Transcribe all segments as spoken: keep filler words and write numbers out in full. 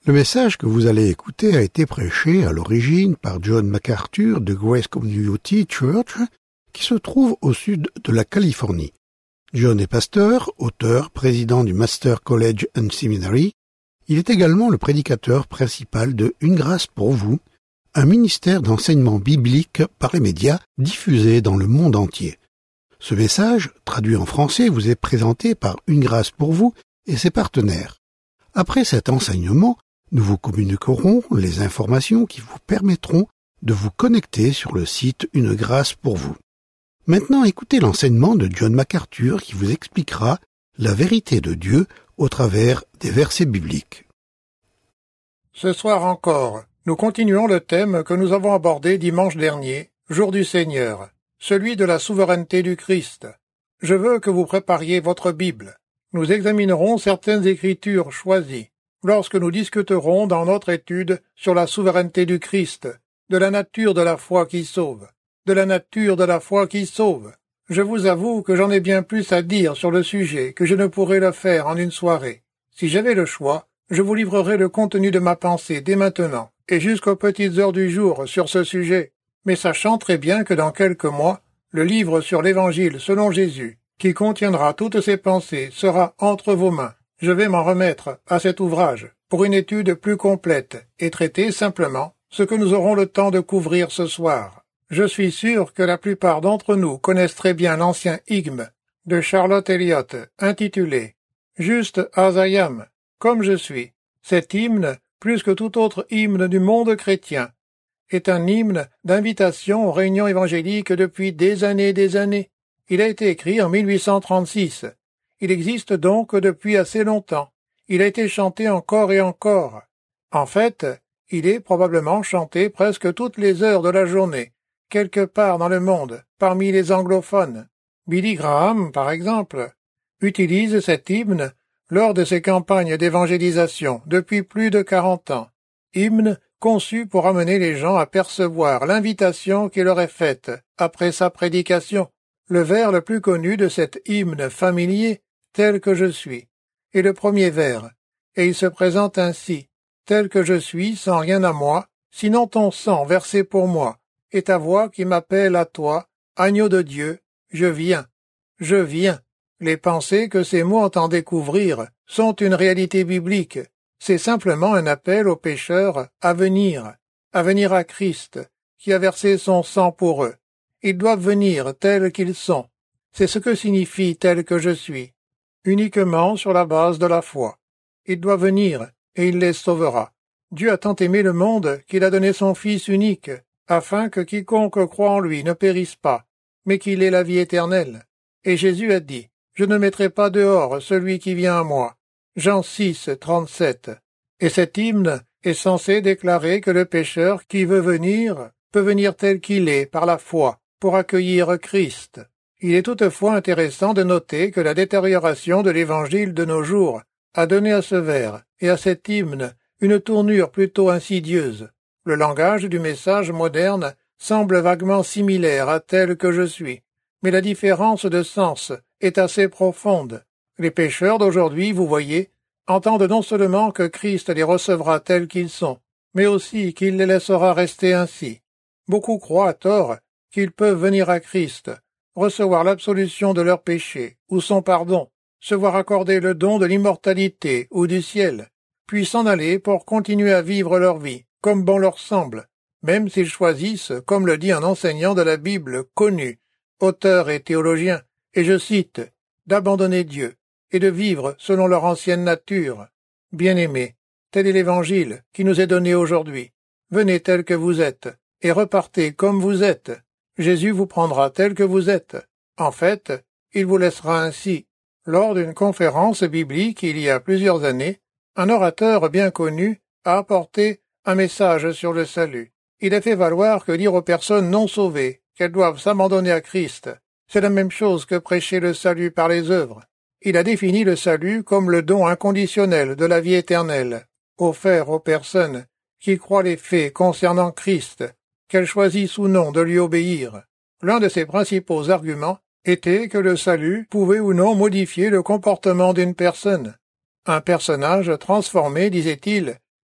Le message que vous allez écouter a été prêché à l'origine par John MacArthur de Grace Community Church, qui se trouve au sud de la Californie. John est pasteur, auteur, président du Master College and Seminary. Il est également le prédicateur principal de Une grâce pour vous, un ministère d'enseignement biblique par les médias diffusé dans le monde entier. Ce message, traduit en français, vous est présenté par Une grâce pour vous et ses partenaires. Après cet enseignement, nous vous communiquerons les informations qui vous permettront de vous connecter sur le site Une grâce pour vous. Maintenant, écoutez l'enseignement de John MacArthur qui vous expliquera la vérité de Dieu au travers des versets bibliques. Ce soir encore, nous continuons le thème que nous avons abordé dimanche dernier, jour du Seigneur, celui de la souveraineté du Christ. Je veux que vous prépariez votre Bible. Nous examinerons certaines écritures choisies lorsque nous discuterons dans notre étude sur la souveraineté du Christ, de la nature de la foi qui sauve, de la nature de la foi qui sauve. Je vous avoue que j'en ai bien plus à dire sur le sujet que je ne pourrais le faire en une soirée. Si j'avais le choix, je vous livrerais le contenu de ma pensée dès maintenant, et jusqu'aux petites heures du jour sur ce sujet, mais sachant très bien que dans quelques mois, le livre sur l'Évangile selon Jésus, qui contiendra toutes ces pensées, sera entre vos mains. Je vais m'en remettre à cet ouvrage pour une étude plus complète et traiter simplement ce que nous aurons le temps de couvrir ce soir. Je suis sûr que la plupart d'entre nous connaissent très bien l'ancien hymne de Charlotte Elliott intitulé « Juste as I am », comme je suis. Cet hymne, plus que tout autre hymne du monde chrétien, est un hymne d'invitation aux réunions évangéliques depuis des années et des années. Il a été écrit en mille huit cent trente-six. Il existe donc depuis assez longtemps. Il a été chanté encore et encore. En fait, il est probablement chanté presque toutes les heures de la journée, quelque part dans le monde, parmi les anglophones. Billy Graham, par exemple, utilise cet hymne lors de ses campagnes d'évangélisation depuis plus de quarante ans. Hymne conçu pour amener les gens à percevoir l'invitation qui leur est faite après sa prédication. Le vers le plus connu de cet hymne familier, tel que je suis, est le premier vers, et il se présente ainsi, tel que je suis, sans rien à moi, sinon ton sang versé pour moi, et ta voix qui m'appelle à toi, agneau de Dieu, je viens, je viens. Les pensées que ces mots ont en découvrir sont une réalité biblique. C'est simplement un appel aux pécheurs à venir, à venir à Christ, qui a versé son sang pour eux. Ils doivent venir tels qu'ils sont. C'est ce que signifie tel que je suis. Uniquement sur la base de la foi. Il doit venir, et il les sauvera. Dieu a tant aimé le monde qu'il a donné son Fils unique, afin que quiconque croit en lui ne périsse pas, mais qu'il ait la vie éternelle. Et Jésus a dit, « Je ne mettrai pas dehors celui qui vient à moi. » Jean six, trente-sept. Et cet hymne est censé déclarer que le pécheur qui veut venir peut venir tel qu'il est par la foi pour accueillir Christ. Il est toutefois intéressant de noter que la détérioration de l'Évangile de nos jours a donné à ce vers et à cet hymne une tournure plutôt insidieuse. Le langage du message moderne semble vaguement similaire à tel que je suis, mais la différence de sens est assez profonde. Les pécheurs d'aujourd'hui, vous voyez, entendent non seulement que Christ les recevra tels qu'ils sont, mais aussi qu'il les laissera rester ainsi. Beaucoup croient à tort qu'ils peuvent venir à Christ, recevoir l'absolution de leurs péchés, ou son pardon, se voir accorder le don de l'immortalité ou du ciel, puis s'en aller pour continuer à vivre leur vie, comme bon leur semble, même s'ils choisissent, comme le dit un enseignant de la Bible connu, auteur et théologien, et je cite, d'abandonner Dieu et de vivre selon leur ancienne nature. Bien-aimés, tel est l'Évangile qui nous est donné aujourd'hui. Venez tel que vous êtes, et repartez comme vous êtes. Jésus vous prendra tel que vous êtes. En fait, il vous laissera ainsi. Lors d'une conférence biblique il y a plusieurs années, un orateur bien connu a apporté un message sur le salut. Il a fait valoir que dire aux personnes non sauvées qu'elles doivent s'abandonner à Christ, c'est la même chose que prêcher le salut par les œuvres. Il a défini le salut comme le don inconditionnel de la vie éternelle, offert aux personnes qui croient les faits concernant Christ, qu'elles choisissent ou non de lui obéir. L'un de ses principaux arguments était que le salut pouvait ou non modifier le comportement d'une personne. Un personnage transformé, disait-il,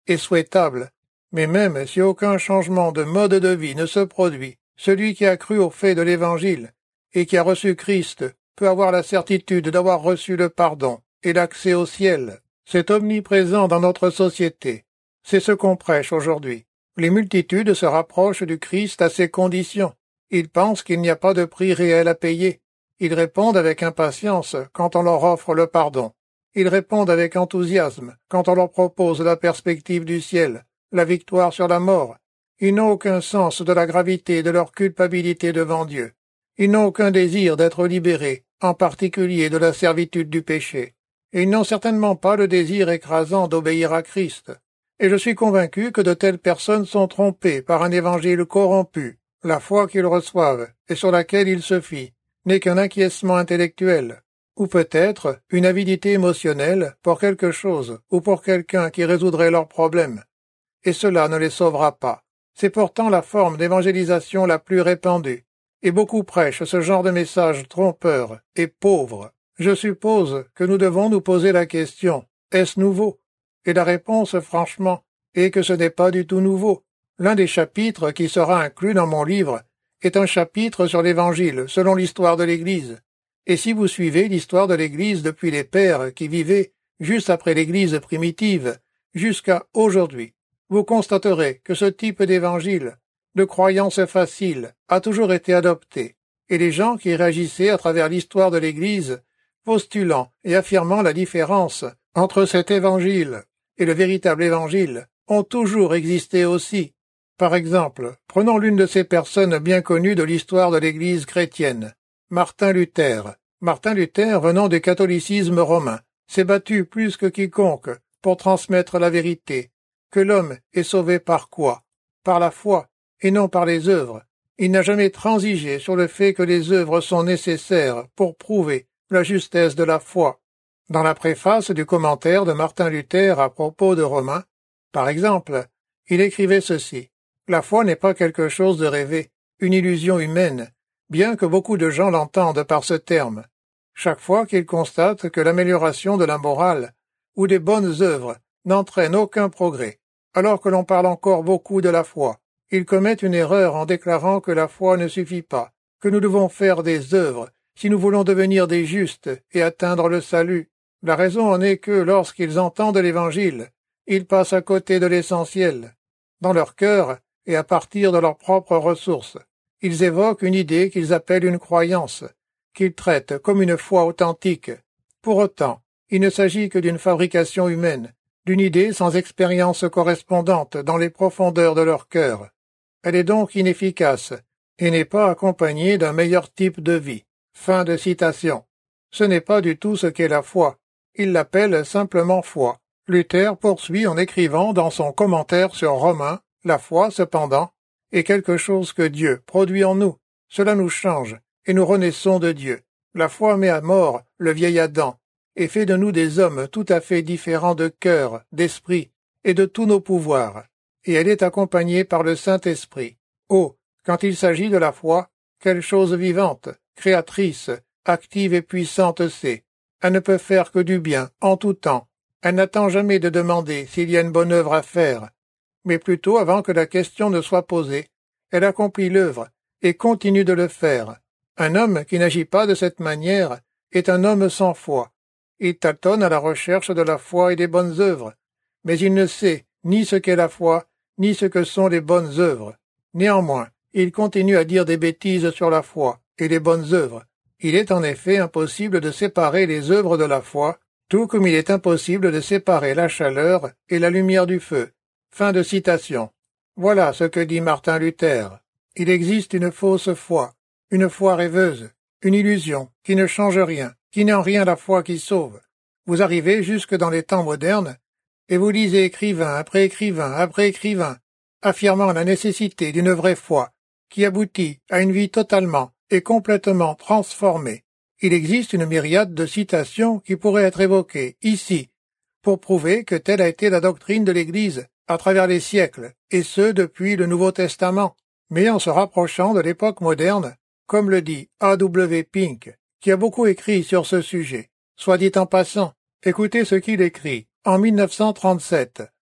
est souhaitable. Mais même si aucun changement de mode de vie ne se produit, celui qui a cru au fait de l'Évangile et qui a reçu Christ peut avoir la certitude d'avoir reçu le pardon et l'accès au ciel. C'est omniprésent dans notre société. C'est ce qu'on prêche aujourd'hui. Les multitudes se rapprochent du Christ à ces conditions. Ils pensent qu'il n'y a pas de prix réel à payer. Ils répondent avec impatience quand on leur offre le pardon. Ils répondent avec enthousiasme quand on leur propose la perspective du ciel, la victoire sur la mort. Ils n'ont aucun sens de la gravité de leur culpabilité devant Dieu. Ils n'ont aucun désir d'être libérés, en particulier de la servitude du péché. Et ils n'ont certainement pas le désir écrasant d'obéir à Christ. Et je suis convaincu que de telles personnes sont trompées par un évangile corrompu. La foi qu'ils reçoivent, et sur laquelle ils se fient, n'est qu'un acquiescement intellectuel, ou peut-être une avidité émotionnelle pour quelque chose ou pour quelqu'un qui résoudrait leurs problèmes. Et cela ne les sauvera pas. C'est pourtant la forme d'évangélisation la plus répandue, et beaucoup prêchent ce genre de message trompeur et pauvre. Je suppose que nous devons nous poser la question, est-ce nouveau? Et la réponse, franchement, est que ce n'est pas du tout nouveau. L'un des chapitres qui sera inclus dans mon livre est un chapitre sur l'Évangile selon l'histoire de l'Église. Et si vous suivez l'histoire de l'Église depuis les pères qui vivaient juste après l'Église primitive jusqu'à aujourd'hui, vous constaterez que ce type d'évangile, de croyance facile, a toujours été adopté, et les gens qui réagissaient à travers l'histoire de l'Église, postulant et affirmant la différence entre cet évangile et le véritable évangile, ont toujours existé aussi. Par exemple, prenons l'une de ces personnes bien connues de l'histoire de l'Église chrétienne, Martin Luther. Martin Luther, venant du catholicisme romain, s'est battu plus que quiconque pour transmettre la vérité, que l'homme est sauvé par quoi? Par la foi, et non par les œuvres. Il n'a jamais transigé sur le fait que les œuvres sont nécessaires pour prouver la justesse de la foi. Dans la préface du commentaire de Martin Luther à propos de Romains, par exemple, il écrivait ceci. La foi n'est pas quelque chose de rêvé, une illusion humaine, bien que beaucoup de gens l'entendent par ce terme. Chaque fois qu'ils constatent que l'amélioration de la morale ou des bonnes œuvres n'entraîne aucun progrès, alors que l'on parle encore beaucoup de la foi, ils commettent une erreur en déclarant que la foi ne suffit pas, que nous devons faire des œuvres si nous voulons devenir des justes et atteindre le salut. La raison en est que lorsqu'ils entendent l'Évangile, ils passent à côté de l'essentiel. Dans leur cœur, et à partir de leurs propres ressources, ils évoquent une idée qu'ils appellent une croyance, qu'ils traitent comme une foi authentique. Pour autant, il ne s'agit que d'une fabrication humaine, d'une idée sans expérience correspondante dans les profondeurs de leur cœur. Elle est donc inefficace, et n'est pas accompagnée d'un meilleur type de vie. Fin de citation. Ce n'est pas du tout ce qu'est la foi. Il l'appelle simplement foi. Luther poursuit en écrivant dans son commentaire sur Romains, la foi, cependant, est quelque chose que Dieu produit en nous. Cela nous change, et nous renaissons de Dieu. La foi met à mort le vieil Adam, et fait de nous des hommes tout à fait différents de cœur, d'esprit, et de tous nos pouvoirs. Et elle est accompagnée par le Saint-Esprit. Oh, quand il s'agit de la foi, quelle chose vivante, créatrice, active et puissante c'est. Elle ne peut faire que du bien, en tout temps. Elle n'attend jamais de demander s'il y a une bonne œuvre à faire. Mais plutôt, avant que la question ne soit posée, elle accomplit l'œuvre et continue de le faire. Un homme qui n'agit pas de cette manière est un homme sans foi. Il tâtonne à la recherche de la foi et des bonnes œuvres, mais il ne sait ni ce qu'est la foi, ni ce que sont les bonnes œuvres. Néanmoins, il continue à dire des bêtises sur la foi et les bonnes œuvres. Il est en effet impossible de séparer les œuvres de la foi, tout comme il est impossible de séparer la chaleur et la lumière du feu. Fin de citation. Voilà ce que dit Martin Luther. Il existe une fausse foi, une foi rêveuse, une illusion qui ne change rien, qui n'est en rien la foi qui sauve. Vous arrivez jusque dans les temps modernes, et vous lisez écrivain après écrivain après écrivain, affirmant la nécessité d'une vraie foi, qui aboutit à une vie totalement et complètement transformée. Il existe une myriade de citations qui pourraient être évoquées ici, pour prouver que telle a été la doctrine de l'Église à travers les siècles, et ce depuis le Nouveau Testament. Mais en se rapprochant de l'époque moderne, comme le dit A W Pink, qui a beaucoup écrit sur ce sujet. Soit dit en passant, écoutez ce qu'il écrit en mille neuf cent trente-sept.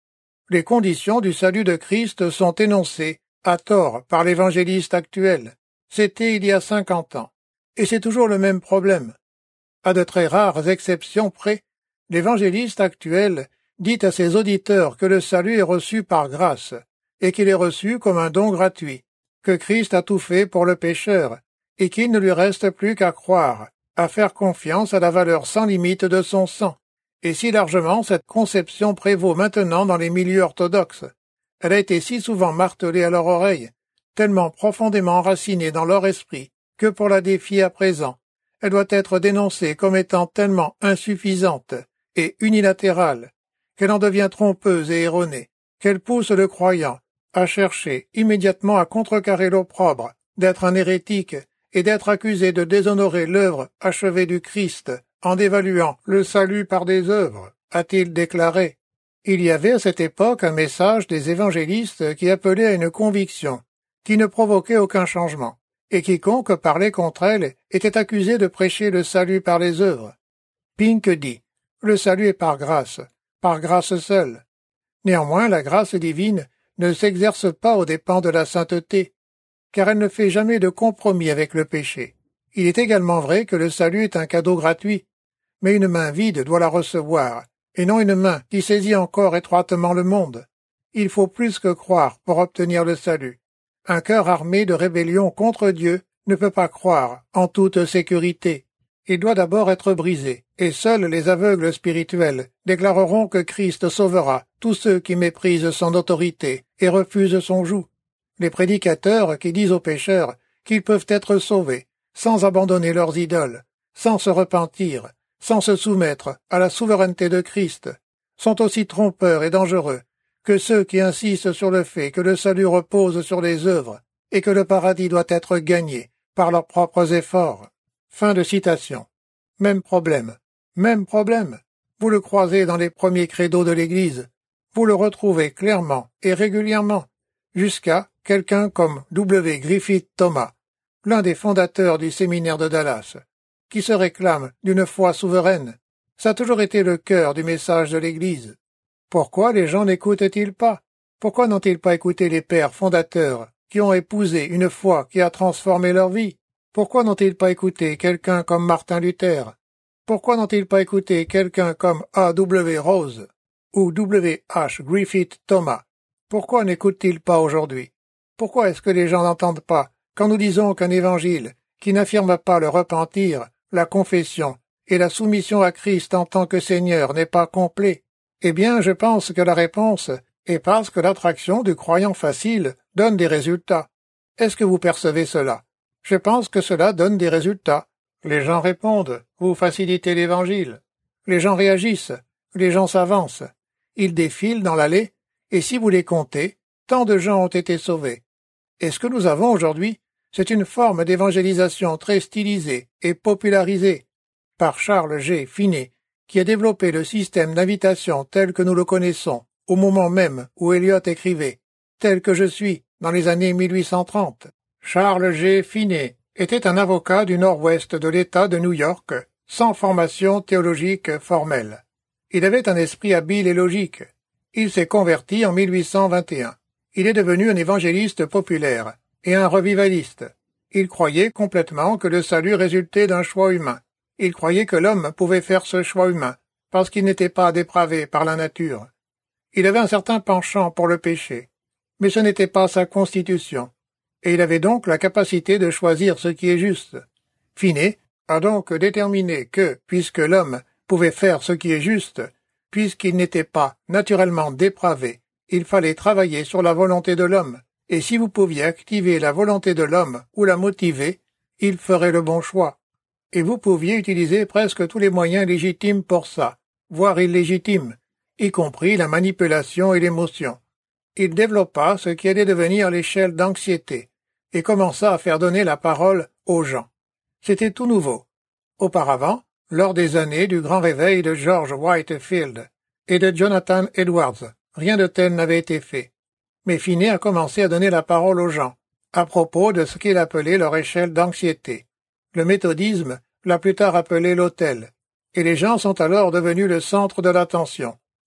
Les conditions du salut de Christ sont énoncées, à tort, par l'évangéliste actuel. C'était il y a cinquante ans. Et c'est toujours le même problème. À de très rares exceptions près, l'évangéliste actuel dit à ses auditeurs que le salut est reçu par grâce, et qu'il est reçu comme un don gratuit, que Christ a tout fait pour le pécheur, et qu'il ne lui reste plus qu'à croire, à faire confiance à la valeur sans limite de son sang. Et si largement cette conception prévaut maintenant dans les milieux orthodoxes, elle a été si souvent martelée à leur oreille, tellement profondément enracinée dans leur esprit, que pour la défier à présent, elle doit être dénoncée comme étant tellement insuffisante et unilatérale, qu'elle en devient trompeuse et erronée, qu'elle pousse le croyant à chercher immédiatement à contrecarrer l'opprobre d'être un hérétique et d'être accusé de déshonorer l'œuvre achevée du Christ en dévaluant le salut par des œuvres, a-t-il déclaré. Il y avait à cette époque un message des évangélistes qui appelait à une conviction, qui ne provoquait aucun changement, et quiconque parlait contre elle était accusé de prêcher le salut par les œuvres. Pink dit « Le salut est par grâce, par grâce seule. » Néanmoins, la grâce divine ne s'exerce pas aux dépens de la sainteté, car elle ne fait jamais de compromis avec le péché. Il est également vrai que le salut est un cadeau gratuit, mais une main vide doit la recevoir, et non une main qui saisit encore étroitement le monde. Il faut plus que croire pour obtenir le salut. Un cœur armé de rébellion contre Dieu ne peut pas croire en toute sécurité. Il doit d'abord être brisé, et seuls les aveugles spirituels déclareront que Christ sauvera tous ceux qui méprisent son autorité et refusent son joug. Les prédicateurs qui disent aux pécheurs qu'ils peuvent être sauvés sans abandonner leurs idoles, sans se repentir, sans se soumettre à la souveraineté de Christ, sont aussi trompeurs et dangereux que ceux qui insistent sur le fait que le salut repose sur les œuvres et que le paradis doit être gagné par leurs propres efforts. Fin de citation. Même problème. Même problème. Vous le croisez dans les premiers credos de l'Église. Vous le retrouvez clairement et régulièrement, jusqu'à quelqu'un comme W. Griffith Thomas, l'un des fondateurs du séminaire de Dallas, qui se réclame d'une foi souveraine. Ça a toujours été le cœur du message de l'Église. Pourquoi les gens n'écoutent-ils pas? Pourquoi n'ont-ils pas écouté les pères fondateurs qui ont épousé une foi qui a transformé leur vie? Pourquoi n'ont-ils pas écouté quelqu'un comme Martin Luther? Pourquoi n'ont-ils pas écouté quelqu'un comme A W Rose ou W H Griffith Thomas? Pourquoi n'écoutent-ils pas aujourd'hui? Pourquoi est-ce que les gens n'entendent pas quand nous disons qu'un évangile qui n'affirme pas le repentir, la confession et la soumission à Christ en tant que Seigneur n'est pas complet? Eh bien, je pense que la réponse est parce que l'attraction du croyant facile donne des résultats. Est-ce que vous percevez cela? Je pense que cela donne des résultats. Les gens répondent, vous facilitez l'Évangile. Les gens réagissent, les gens s'avancent. Ils défilent dans l'allée, et si vous les comptez, tant de gens ont été sauvés. Et ce que nous avons aujourd'hui, c'est une forme d'évangélisation très stylisée et popularisée par Charles G. Finney, qui a développé le système d'invitation tel que nous le connaissons, au moment même où Eliot écrivait, tel que je suis, dans les années mille huit cent trente. Charles G. Finney était un avocat du nord-ouest de l'État de New York, sans formation théologique formelle. Il avait un esprit habile et logique. Il s'est converti en mille huit cent vingt et un. Il est devenu un évangéliste populaire et un revivaliste. Il croyait complètement que le salut résultait d'un choix humain. Il croyait que l'homme pouvait faire ce choix humain, parce qu'il n'était pas dépravé par la nature. Il avait un certain penchant pour le péché, mais ce n'était pas sa constitution, et il avait donc la capacité de choisir ce qui est juste. Finney a donc déterminé que, puisque l'homme pouvait faire ce qui est juste, puisqu'il n'était pas naturellement dépravé, il fallait travailler sur la volonté de l'homme, et si vous pouviez activer la volonté de l'homme ou la motiver, il ferait le bon choix. Et vous pouviez utiliser presque tous les moyens légitimes pour ça, voire illégitimes, y compris la manipulation et l'émotion. Il développa ce qui allait devenir l'échelle d'anxiété, et commença à faire donner la parole aux gens. C'était tout nouveau. Auparavant, lors des années du grand réveil de George Whitefield et de Jonathan Edwards, rien de tel n'avait été fait. Mais Finney a commencé à donner la parole aux gens, à propos de ce qu'il appelait leur échelle d'anxiété. Le méthodisme l'a plus tard appelé l'autel, et les gens sont alors devenus le centre de l'attention.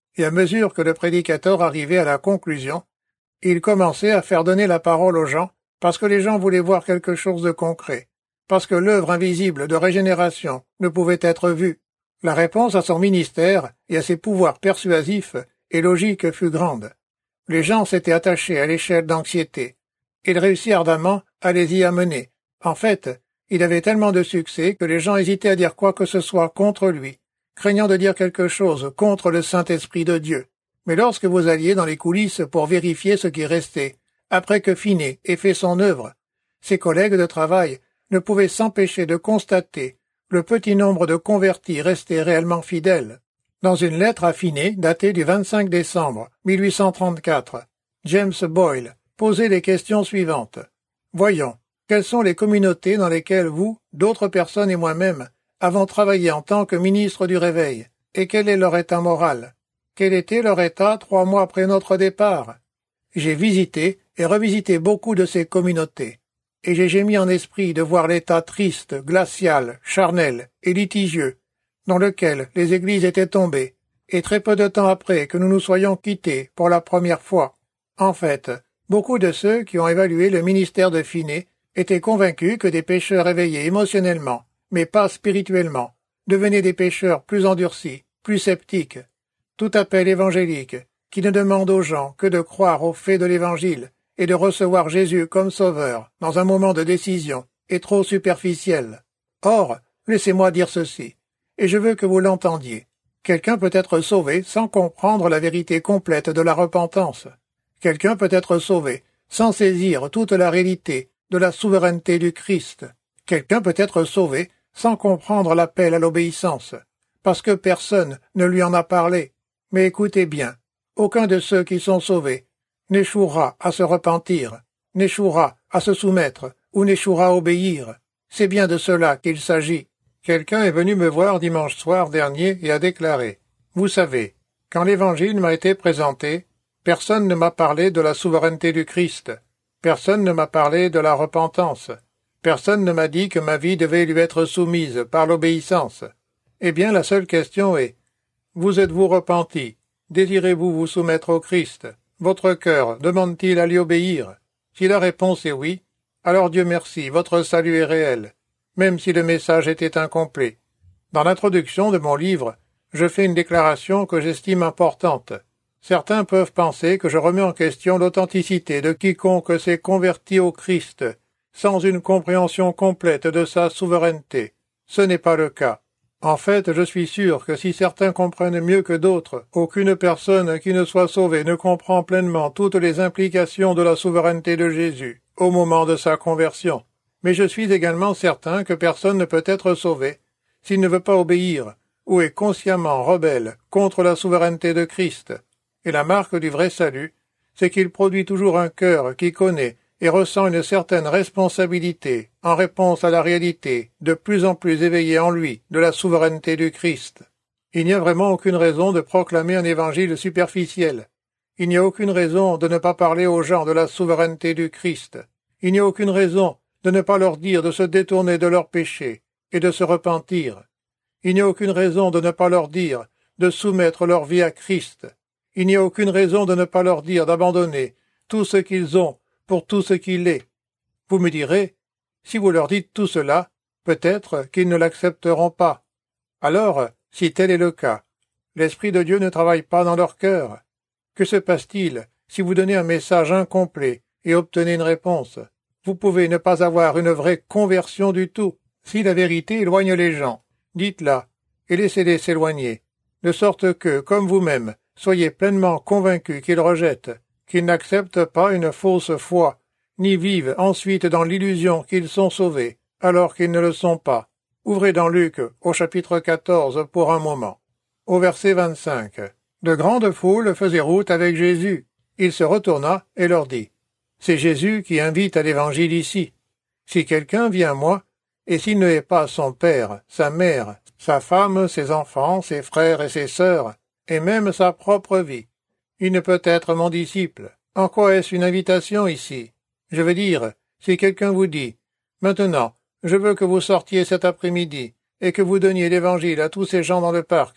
et à mesure que le prédicateur arrivait à la conclusion, il commençait à faire donner la parole aux gens, parce que les gens voulaient voir quelque chose de concret, parce que l'œuvre invisible de régénération ne pouvait être vue. La réponse à son ministère et à ses pouvoirs persuasifs et logiques fut grande. Les gens s'étaient attachés à l'échelle d'anxiété. Il réussit ardemment à les y amener. En fait, il avait tellement de succès que les gens hésitaient à dire quoi que ce soit contre lui, craignant de dire quelque chose contre le Saint-Esprit de Dieu. Mais lorsque vous alliez dans les coulisses pour vérifier ce qui restait, après que Finney ait fait son œuvre, ses collègues de travail ne pouvaient s'empêcher de constater le petit nombre de convertis restés réellement fidèles. Dans une lettre à Finney, datée du vingt-cinq décembre mille huit cent trente-quatre, James Boyle posait les questions suivantes. Voyons, quelles sont les communautés dans lesquelles vous, d'autres personnes et moi-même, avons travaillé en tant que ministre du Réveil, et quel est leur état moral? Quel était leur état trois mois après notre départ? J'ai visité et revisité beaucoup de ces communautés, et j'ai gémi en esprit de voir l'état triste, glacial, charnel et litigieux dans lequel les églises étaient tombées, et très peu de temps après que nous nous soyons quittés pour la première fois. En fait, beaucoup de ceux qui ont évalué le ministère de Finney étaient convaincus que des pécheurs éveillés émotionnellement, mais pas spirituellement, devenaient des pécheurs plus endurcis, plus sceptiques. Tout appel évangélique, qui ne demande aux gens que de croire aux faits de l'Évangile et de recevoir Jésus comme sauveur dans un moment de décision, est trop superficiel. Or, laissez-moi dire ceci, et je veux que vous l'entendiez. Quelqu'un peut être sauvé sans comprendre la vérité complète de la repentance. Quelqu'un peut être sauvé sans saisir toute la réalité de la souveraineté du Christ. Quelqu'un peut être sauvé sans comprendre l'appel à l'obéissance, parce que personne ne lui en a parlé. Mais écoutez bien, aucun de ceux qui sont sauvés n'échouera à se repentir, n'échouera à se soumettre ou n'échouera à obéir. C'est bien de cela qu'il s'agit. Quelqu'un est venu me voir dimanche soir dernier et a déclaré « Vous savez, quand l'Évangile m'a été présenté, personne ne m'a parlé de la souveraineté du Christ, personne ne m'a parlé de la repentance, personne ne m'a dit que ma vie devait lui être soumise par l'obéissance. Eh bien, la seule question est « Vous êtes-vous repenti? Désirez-vous vous soumettre au Christ? Votre cœur demande-t-il à lui obéir? Si la réponse est oui, alors Dieu merci, votre salut est réel. » Même si le message était incomplet. Dans l'introduction de mon livre, je fais une déclaration que j'estime importante. Certains peuvent penser que je remets en question l'authenticité de quiconque s'est converti au Christ, sans une compréhension complète de sa souveraineté. Ce n'est pas le cas. En fait, je suis sûr que si certains comprennent mieux que d'autres, aucune personne qui ne soit sauvée ne comprend pleinement toutes les implications de la souveraineté de Jésus au moment de sa conversion. Mais je suis également certain que personne ne peut être sauvé s'il ne veut pas obéir ou est consciemment rebelle contre la souveraineté de Christ. Et la marque du vrai salut, c'est qu'il produit toujours un cœur qui connaît et ressent une certaine responsabilité en réponse à la réalité de plus en plus éveillée en lui de la souveraineté du Christ. Il n'y a vraiment aucune raison de proclamer un évangile superficiel. Il n'y a aucune raison de ne pas parler aux gens de la souveraineté du Christ. Il n'y a aucune raison de ne pas leur dire de se détourner de leurs péchés et de se repentir. Il n'y a aucune raison de ne pas leur dire de soumettre leur vie à Christ. Il n'y a aucune raison de ne pas leur dire d'abandonner tout ce qu'ils ont pour tout ce qu'il est. Vous me direz, si vous leur dites tout cela, peut-être qu'ils ne l'accepteront pas. Alors, si tel est le cas, l'Esprit de Dieu ne travaille pas dans leur cœur. Que se passe-t-il si vous donnez un message incomplet et obtenez une réponse? Vous pouvez ne pas avoir une vraie conversion du tout. Si la vérité éloigne les gens, dites-la et laissez-les s'éloigner, de sorte que, comme vous-même, soyez pleinement convaincus qu'ils rejettent, qu'ils n'acceptent pas une fausse foi, ni vivent ensuite dans l'illusion qu'ils sont sauvés, alors qu'ils ne le sont pas. Ouvrez dans Luc, au chapitre quatorze, pour un moment. Au verset vingt-cinq. De grandes foules faisaient route avec Jésus. Il se retourna et leur dit, « C'est Jésus qui invite à l'évangile ici. Si quelqu'un vient à moi, et s'il ne hait pas son père, sa mère, sa femme, ses enfants, ses frères et ses sœurs, et même sa propre vie, il ne peut être mon disciple. » En quoi est-ce une invitation ici? Je veux dire, si quelqu'un vous dit, « Maintenant, je veux que vous sortiez cet après-midi, et que vous donniez l'évangile à tous ces gens dans le parc,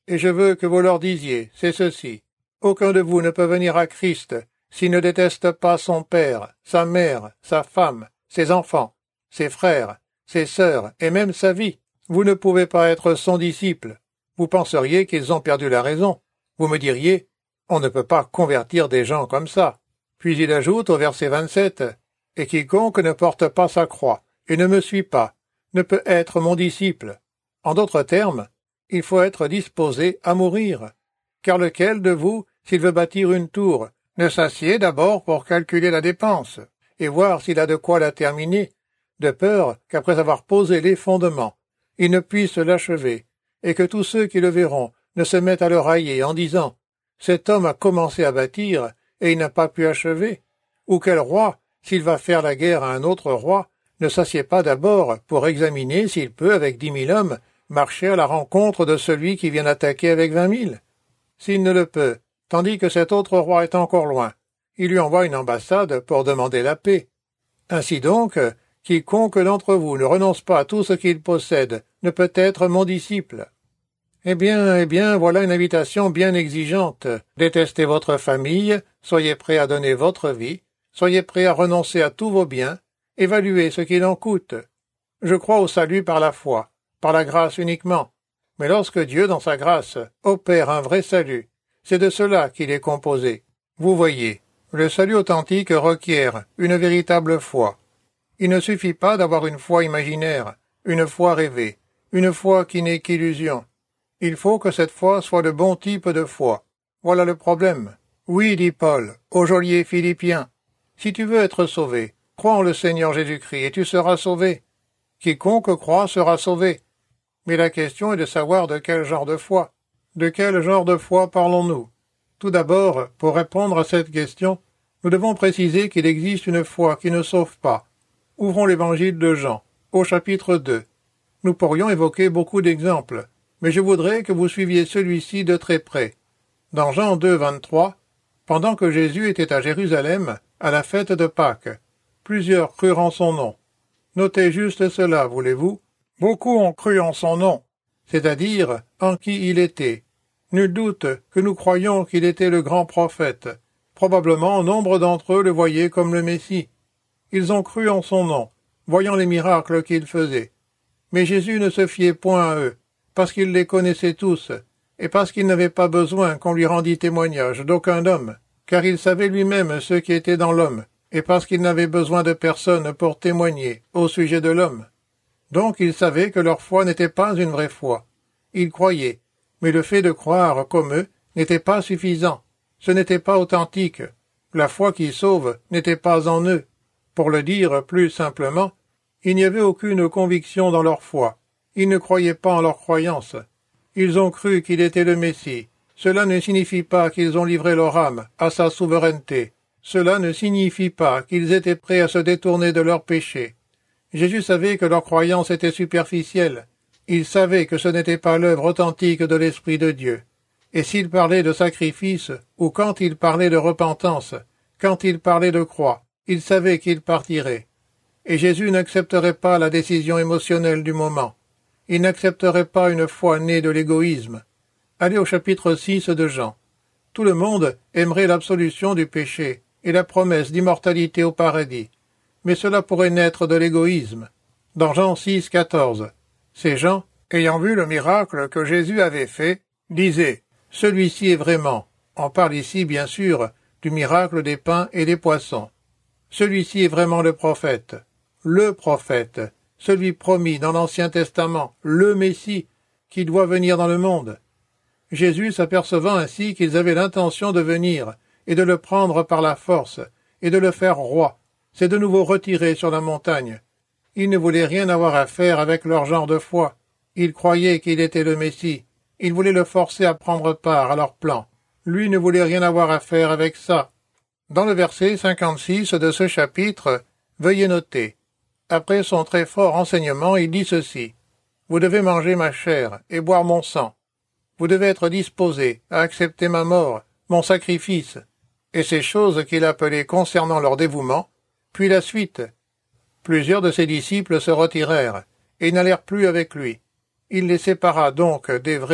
Et je veux que vous leur disiez, c'est ceci. Aucun de vous ne peut venir à Christ s'il ne déteste pas son père, sa mère, sa femme, ses enfants, ses frères, ses sœurs et même sa vie. Vous ne pouvez pas être son disciple. Vous penseriez qu'ils ont perdu la raison. Vous me diriez, on ne peut pas convertir des gens comme ça. Puis il ajoute au verset vingt-sept, « Et quiconque ne porte pas sa croix et ne me suit pas, ne peut être mon disciple. » En d'autres termes, il faut être disposé à mourir. Car lequel de vous, s'il veut bâtir une tour, ne s'assied d'abord pour calculer la dépense et voir s'il a de quoi la terminer, de peur qu'après avoir posé les fondements, il ne puisse l'achever, et que tous ceux qui le verront ne se mettent à le railler en disant « Cet homme a commencé à bâtir, et il n'a pas pu achever », ou quel roi, s'il va faire la guerre à un autre roi, ne s'assied pas d'abord pour examiner s'il peut, avec dix mille hommes, marcher à la rencontre de celui qui vient attaquer avec vingt mille. S'il ne le peut, tandis que cet autre roi est encore loin, il lui envoie une ambassade pour demander la paix. Ainsi donc, quiconque d'entre vous ne renonce pas à tout ce qu'il possède ne peut être mon disciple. Eh bien, eh bien, voilà une invitation bien exigeante. Détestez votre famille, soyez prêts à donner votre vie, soyez prêts à renoncer à tous vos biens, évaluez ce qu'il en coûte. Je crois au salut par la foi, par la grâce uniquement. Mais lorsque Dieu, dans sa grâce, opère un vrai salut, c'est de cela qu'il est composé. Vous voyez, le salut authentique requiert une véritable foi. Il ne suffit pas d'avoir une foi imaginaire, une foi rêvée, une foi qui n'est qu'illusion. Il faut que cette foi soit le bon type de foi. Voilà le problème. Oui, dit Paul, au geôlier philippien, si tu veux être sauvé, crois en le Seigneur Jésus-Christ et tu seras sauvé. Quiconque croit sera sauvé. Mais la question est de savoir de quel genre de foi. De quel genre de foi parlons-nous? Tout d'abord, pour répondre à cette question, nous devons préciser qu'il existe une foi qui ne sauve pas. Ouvrons l'évangile de Jean, au chapitre deux. Nous pourrions évoquer beaucoup d'exemples, mais je voudrais que vous suiviez celui-ci de très près. Dans Jean deux, vingt-trois, pendant que Jésus était à Jérusalem, à la fête de Pâques, plusieurs crurent en son nom. Notez juste cela, voulez-vous? Beaucoup ont cru en son nom, c'est-à-dire en qui il était. Nul doute que nous croyions qu'il était le grand prophète. Probablement, nombre d'entre eux le voyaient comme le Messie. Ils ont cru en son nom, voyant les miracles qu'il faisait. Mais Jésus ne se fiait point à eux, parce qu'il les connaissait tous, et parce qu'il n'avait pas besoin qu'on lui rendît témoignage d'aucun homme, car il savait lui-même ce qui était dans l'homme, et parce qu'il n'avait besoin de personne pour témoigner au sujet de l'homme. Donc il savait que leur foi n'était pas une vraie foi. Ils croyaient, mais le fait de croire comme eux n'était pas suffisant. Ce n'était pas authentique. La foi qui sauve n'était pas en eux. Pour le dire plus simplement, il n'y avait aucune conviction dans leur foi. Ils ne croyaient pas en leur croyance. Ils ont cru qu'il était le Messie. Cela ne signifie pas qu'ils ont livré leur âme à sa souveraineté. Cela ne signifie pas qu'ils étaient prêts à se détourner de leurs péchés. Jésus savait que leur croyance était superficielle. Il savait que ce n'était pas l'œuvre authentique de l'Esprit de Dieu. Et s'il parlait de sacrifice, ou quand il parlait de repentance, quand il parlait de croix, il savait qu'il partirait. Et Jésus n'accepterait pas la décision émotionnelle du moment. Il n'accepterait pas une foi née de l'égoïsme. Allez au chapitre six de Jean. Tout le monde aimerait l'absolution du péché et la promesse d'immortalité au paradis. Mais cela pourrait naître de l'égoïsme. Dans Jean six, quatorze, ces gens, ayant vu le miracle que Jésus avait fait, disaient « Celui-ci est vraiment ». On parle ici, bien sûr, du miracle des pains et des poissons. Celui-ci est vraiment le prophète, le prophète, celui promis dans l'Ancien Testament, le Messie, qui doit venir dans le monde. Jésus, s'apercevant ainsi qu'ils avaient l'intention de venir et de le prendre par la force et de le faire roi, s'est de nouveau retiré sur la montagne. Il ne voulait rien avoir à faire avec leur genre de foi. Ils croyaient qu'il était le Messie. Ils voulaient le forcer à prendre part à leur plan. Lui ne voulait rien avoir à faire avec ça. Dans le verset cinquante-six de ce chapitre, veuillez noter. Après son très fort enseignement, il dit ceci. Vous devez manger ma chair et boire mon sang. Vous devez être disposés à accepter ma mort, mon sacrifice, et ces choses qu'il appelait concernant leur dévouement, puis la suite. Plusieurs de ses disciples se retirèrent, et n'allèrent plus avec lui. Il les sépara donc des vrais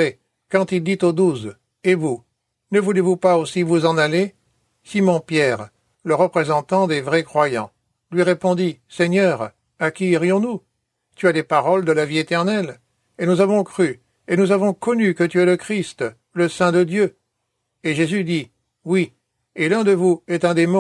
quand il dit aux douze, « Et vous, ne voulez-vous pas aussi vous en aller ?» Simon-Pierre, le représentant des vrais croyants, lui répondit, « Seigneur, à qui irions-nous? Tu as les paroles de la vie éternelle, et nous avons cru, et nous avons connu que tu es le Christ, le Saint de Dieu. » Et Jésus dit, « Oui, et l'un de vous est un démon. »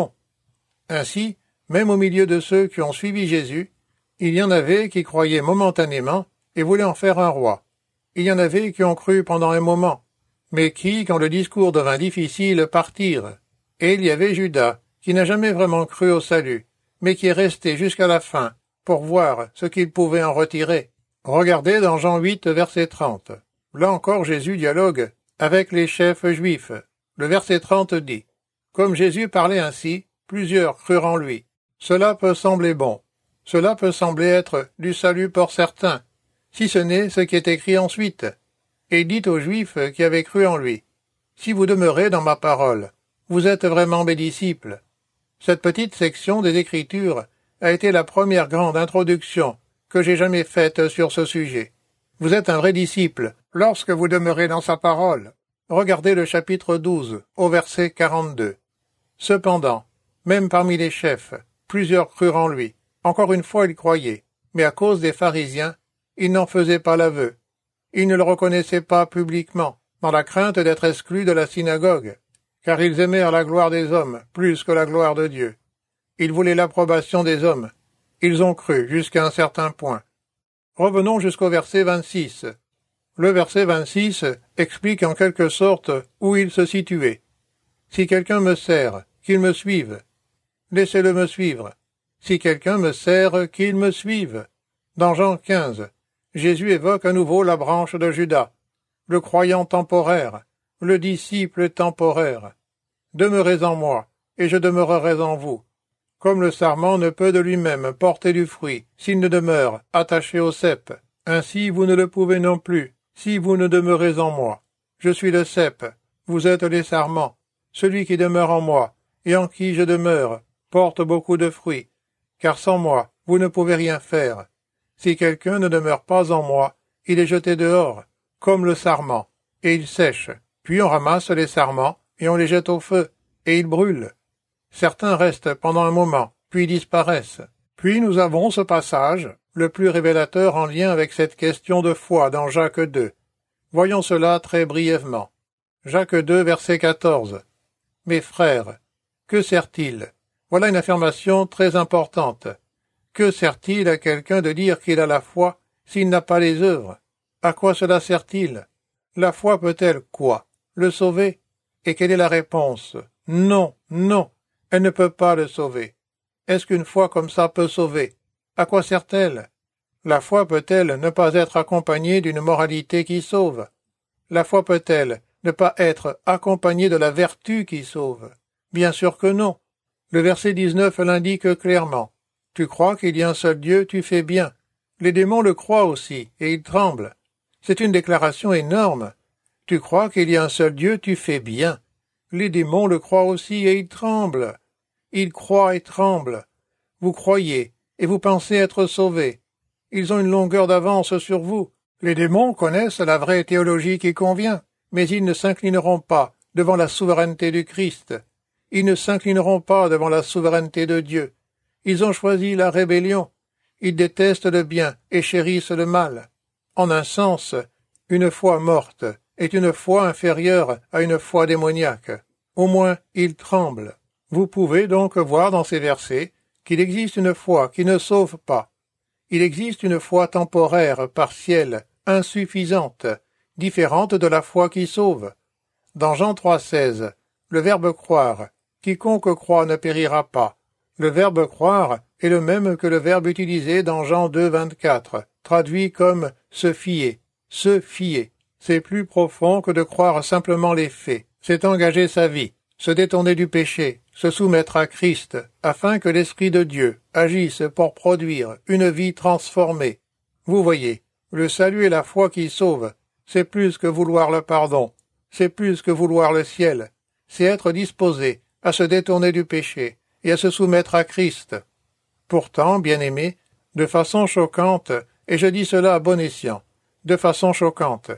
Ainsi, même au milieu de ceux qui ont suivi Jésus, il y en avait qui croyaient momentanément et voulaient en faire un roi. Il y en avait qui ont cru pendant un moment, mais qui, quand le discours devint difficile, partirent. Et il y avait Judas, qui n'a jamais vraiment cru au salut, mais qui est resté jusqu'à la fin, pour voir ce qu'il pouvait en retirer. Regardez dans Jean huit, verset trente. Là encore Jésus dialogue avec les chefs juifs. Le verset trente dit, « Comme Jésus parlait ainsi, plusieurs crurent en lui. Cela peut sembler bon. Cela peut sembler être du salut pour certains, si ce n'est ce qui est écrit ensuite. Et il dit aux Juifs qui avaient cru en lui, « Si vous demeurez dans ma parole, vous êtes vraiment mes disciples. » Cette petite section des Écritures a été la première grande introduction que j'ai jamais faite sur ce sujet. Vous êtes un vrai disciple lorsque vous demeurez dans sa parole. Regardez le chapitre douze, au verset quarante-deux. Cependant, même parmi les chefs, plusieurs crurent en lui. Encore une fois, ils croyaient, mais à cause des pharisiens, ils n'en faisaient pas l'aveu. Ils ne le reconnaissaient pas publiquement, dans la crainte d'être exclus de la synagogue, car ils aimèrent la gloire des hommes plus que la gloire de Dieu. Ils voulaient l'approbation des hommes. Ils ont cru jusqu'à un certain point. Revenons jusqu'au verset vingt-six. Le verset vingt-six explique en quelque sorte où il se situait. « Si quelqu'un me sert, qu'il me suive. Laissez-le me suivre. Si quelqu'un me sert, qu'il me suive. » Dans Jean quinze, Jésus évoque à nouveau la branche de Judas, le croyant temporaire, le disciple temporaire. « Demeurez en moi, et je demeurerai en vous. Comme le sarment ne peut de lui-même porter du fruit s'il ne demeure attaché au cep, ainsi vous ne le pouvez non plus, si vous ne demeurez en moi. Je suis le cep, vous êtes les sarments. Celui qui demeure en moi, et en qui je demeure, porte beaucoup de fruits, car sans moi, vous ne pouvez rien faire. Si quelqu'un ne demeure pas en moi, il est jeté dehors, comme le sarment, et il sèche. Puis on ramasse les sarments, et on les jette au feu, et ils brûlent. Certains restent pendant un moment, puis disparaissent. Puis nous avons ce passage, le plus révélateur en lien avec cette question de foi dans Jacques deux. Voyons cela très brièvement. Jacques deux, verset quatorze. « Mes frères, que sert-il » Voilà une affirmation très importante. Que sert-il à quelqu'un de dire qu'il a la foi s'il n'a pas les œuvres? À quoi cela sert-il? La foi peut-elle quoi? Le sauver? Et quelle est la réponse? Non, non, elle ne peut pas le sauver. Est-ce qu'une foi comme ça peut sauver? À quoi sert-elle? La foi peut-elle ne pas être accompagnée d'une moralité qui sauve? La foi peut-elle ne pas être accompagnée de la vertu qui sauve? Bien sûr que non. Le verset dix-neuf l'indique clairement. Tu crois qu'il y a un seul Dieu, tu fais bien. Les démons le croient aussi, et ils tremblent. C'est une déclaration énorme. Tu crois qu'il y a un seul Dieu, tu fais bien. Les démons le croient aussi, et ils tremblent. Ils croient et tremblent. Vous croyez, et vous pensez être sauvés. Ils ont une longueur d'avance sur vous. Les démons connaissent la vraie théologie qui convient, mais ils ne s'inclineront pas devant la souveraineté du Christ. Ils ne s'inclineront pas devant la souveraineté de Dieu. Ils ont choisi la rébellion. Ils détestent le bien et chérissent le mal. En un sens, une foi morte est une foi inférieure à une foi démoniaque. Au moins, ils tremblent. Vous pouvez donc voir dans ces versets qu'il existe une foi qui ne sauve pas. Il existe une foi temporaire, partielle, insuffisante, différente de la foi qui sauve. Dans Jean trois seize, le verbe croire, quiconque croit ne périra pas. Le verbe croire est le même que le verbe utilisé dans Jean deux vingt-quatre, traduit comme se fier. Se fier. C'est plus profond que de croire simplement les faits. C'est engager sa vie, se détourner du péché, se soumettre à Christ, afin que l'Esprit de Dieu agisse pour produire une vie transformée. Vous voyez, le salut et la foi qui sauvent, c'est plus que vouloir le pardon, c'est plus que vouloir le ciel, c'est être disposé à se détourner du péché et à se soumettre à Christ. Pourtant, bien-aimés, de façon choquante, et je dis cela à bon escient, de façon choquante,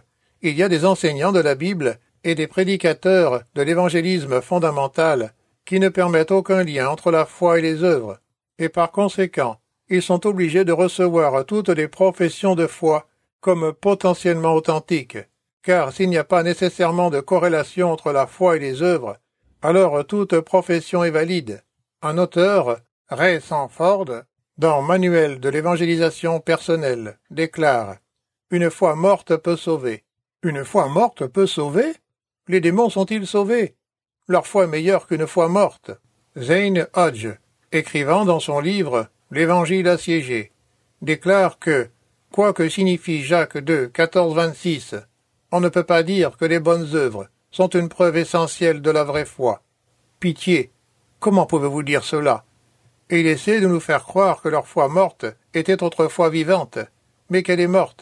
Il y a des enseignants de la Bible et des prédicateurs de l'évangélisme fondamental qui ne permettent aucun lien entre la foi et les œuvres, et par conséquent, ils sont obligés de recevoir toutes les professions de foi comme potentiellement authentiques, car s'il n'y a pas nécessairement de corrélation entre la foi et les œuvres, alors toute profession est valide. Un auteur, Ray Sanford, dans Manuel de l'évangélisation personnelle, déclare « Une foi morte peut sauver. » Une foi morte peut sauver? Les démons sont-ils sauvés? Leur foi est meilleure qu'une foi morte. Zane Hodge, écrivant dans son livre « L'Évangile assiégé », déclare que, quoi que signifie Jacques deux, quatorze vingt-six, on ne peut pas dire que les bonnes œuvres sont une preuve essentielle de la vraie foi. Pitié, comment pouvez-vous dire cela? Et il essaie de nous faire croire que leur foi morte était autrefois vivante, mais qu'elle est morte.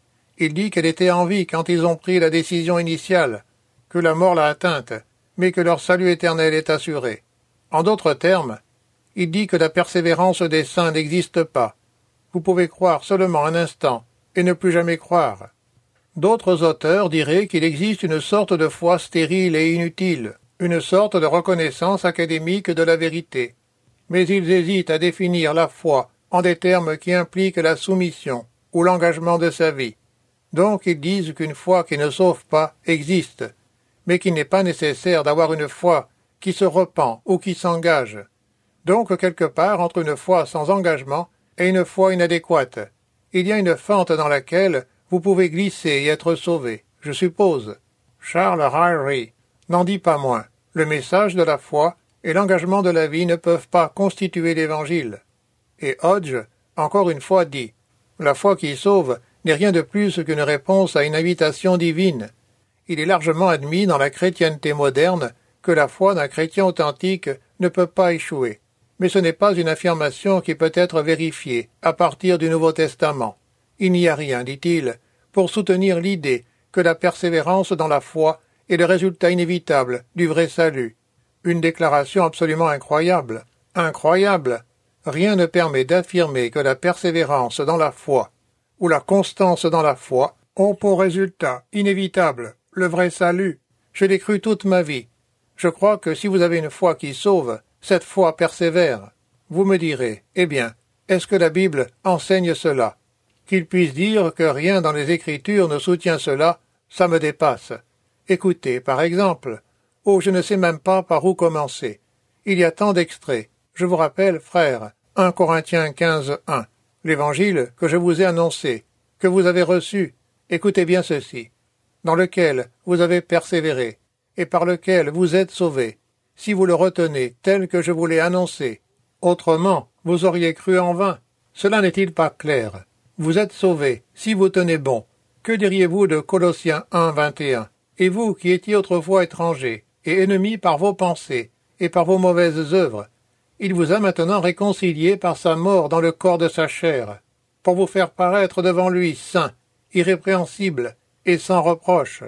Il dit qu'elle était en vie quand ils ont pris la décision initiale, que la mort l'a atteinte, mais que leur salut éternel est assuré. En d'autres termes, il dit que la persévérance des saints n'existe pas. Vous pouvez croire seulement un instant, et ne plus jamais croire. D'autres auteurs diraient qu'il existe une sorte de foi stérile et inutile, une sorte de reconnaissance académique de la vérité. Mais ils hésitent à définir la foi en des termes qui impliquent la soumission ou l'engagement de sa vie. Donc ils disent qu'une foi qui ne sauve pas existe, mais qu'il n'est pas nécessaire d'avoir une foi qui se repent ou qui s'engage. Donc quelque part entre une foi sans engagement et une foi inadéquate, il y a une fente dans laquelle vous pouvez glisser et être sauvé, je suppose. Charles Ryrie n'en dit pas moins. Le message de la foi et l'engagement de la vie ne peuvent pas constituer l'Évangile. Et Hodge, encore une fois, dit « La foi qui sauve n'est rien de plus qu'une réponse à une invitation divine. Il est largement admis dans la chrétienté moderne que la foi d'un chrétien authentique ne peut pas échouer. Mais ce n'est pas une affirmation qui peut être vérifiée à partir du Nouveau Testament. Il n'y a rien, dit-il, pour soutenir l'idée que la persévérance dans la foi est le résultat inévitable du vrai salut. Une déclaration absolument incroyable. Incroyable! Rien ne permet d'affirmer que la persévérance dans la foi ou la constance dans la foi ont pour résultat inévitable le vrai salut. Je l'ai cru toute ma vie. Je crois que si vous avez une foi qui sauve, cette foi persévère. Vous me direz, eh bien, est-ce que la Bible enseigne cela? Qu'il puisse dire que rien dans les Écritures ne soutient cela, ça me dépasse. Écoutez, par exemple, oh, je ne sais même pas par où commencer. Il y a tant d'extraits. Je vous rappelle, frères, un Corinthiens quinze, un. L'Évangile que je vous ai annoncé, que vous avez reçu, écoutez bien ceci, dans lequel vous avez persévéré, et par lequel vous êtes sauvés, si vous le retenez tel que je vous l'ai annoncé. Autrement, vous auriez cru en vain. Cela n'est-il pas clair? Vous êtes sauvés, si vous tenez bon. Que diriez-vous de Colossiens un, vingt et un? Et vous qui étiez autrefois étrangers, et ennemis par vos pensées, et par vos mauvaises œuvres, il vous a maintenant réconciliés par sa mort dans le corps de sa chair, pour vous faire paraître devant lui saint, irrépréhensible et sans reproche.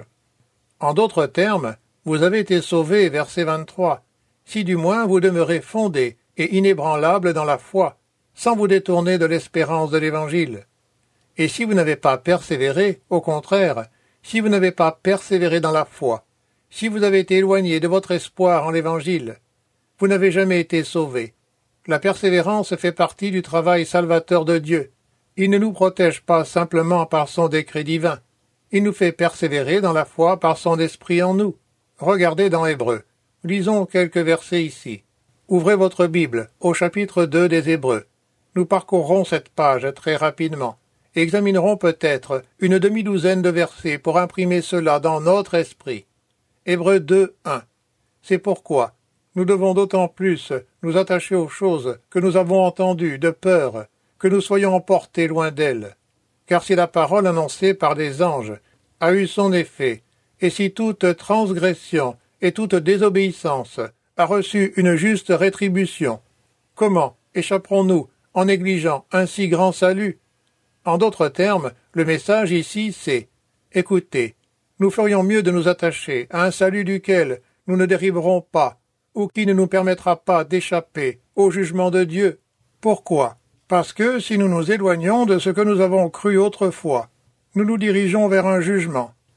En d'autres termes, vous avez été sauvés, verset vingt-trois, si du moins vous demeurez fondés et inébranlables dans la foi, sans vous détourner de l'espérance de l'Évangile. Et si vous n'avez pas persévéré, au contraire, si vous n'avez pas persévéré dans la foi, si vous avez été éloigné de votre espoir en l'Évangile, vous n'avez jamais été sauvés. La persévérance fait partie du travail salvateur de Dieu. Il ne nous protège pas simplement par son décret divin. Il nous fait persévérer dans la foi par son esprit en nous. Regardez dans Hébreux. Lisons quelques versets ici. Ouvrez votre Bible au chapitre deux des Hébreux. Nous parcourrons cette page très rapidement et examinerons peut-être une demi-douzaine de versets pour imprimer cela dans notre esprit. Hébreux deux, un. C'est pourquoi nous devons d'autant plus nous attacher aux choses que nous avons entendues, de peur que nous soyons emportés loin d'elles. Car si la parole annoncée par des anges a eu son effet, et si toute transgression et toute désobéissance a reçu une juste rétribution, comment échapperons-nous en négligeant un si grand salut? En d'autres termes, le message ici c'est « Écoutez, nous ferions mieux de nous attacher à un salut duquel nous ne dériverons pas, ou qui ne nous permettra pas d'échapper au jugement de Dieu. Pourquoi? Parce que si nous nous éloignons de ce que nous avons cru autrefois, nous nous dirigeons vers un jugement.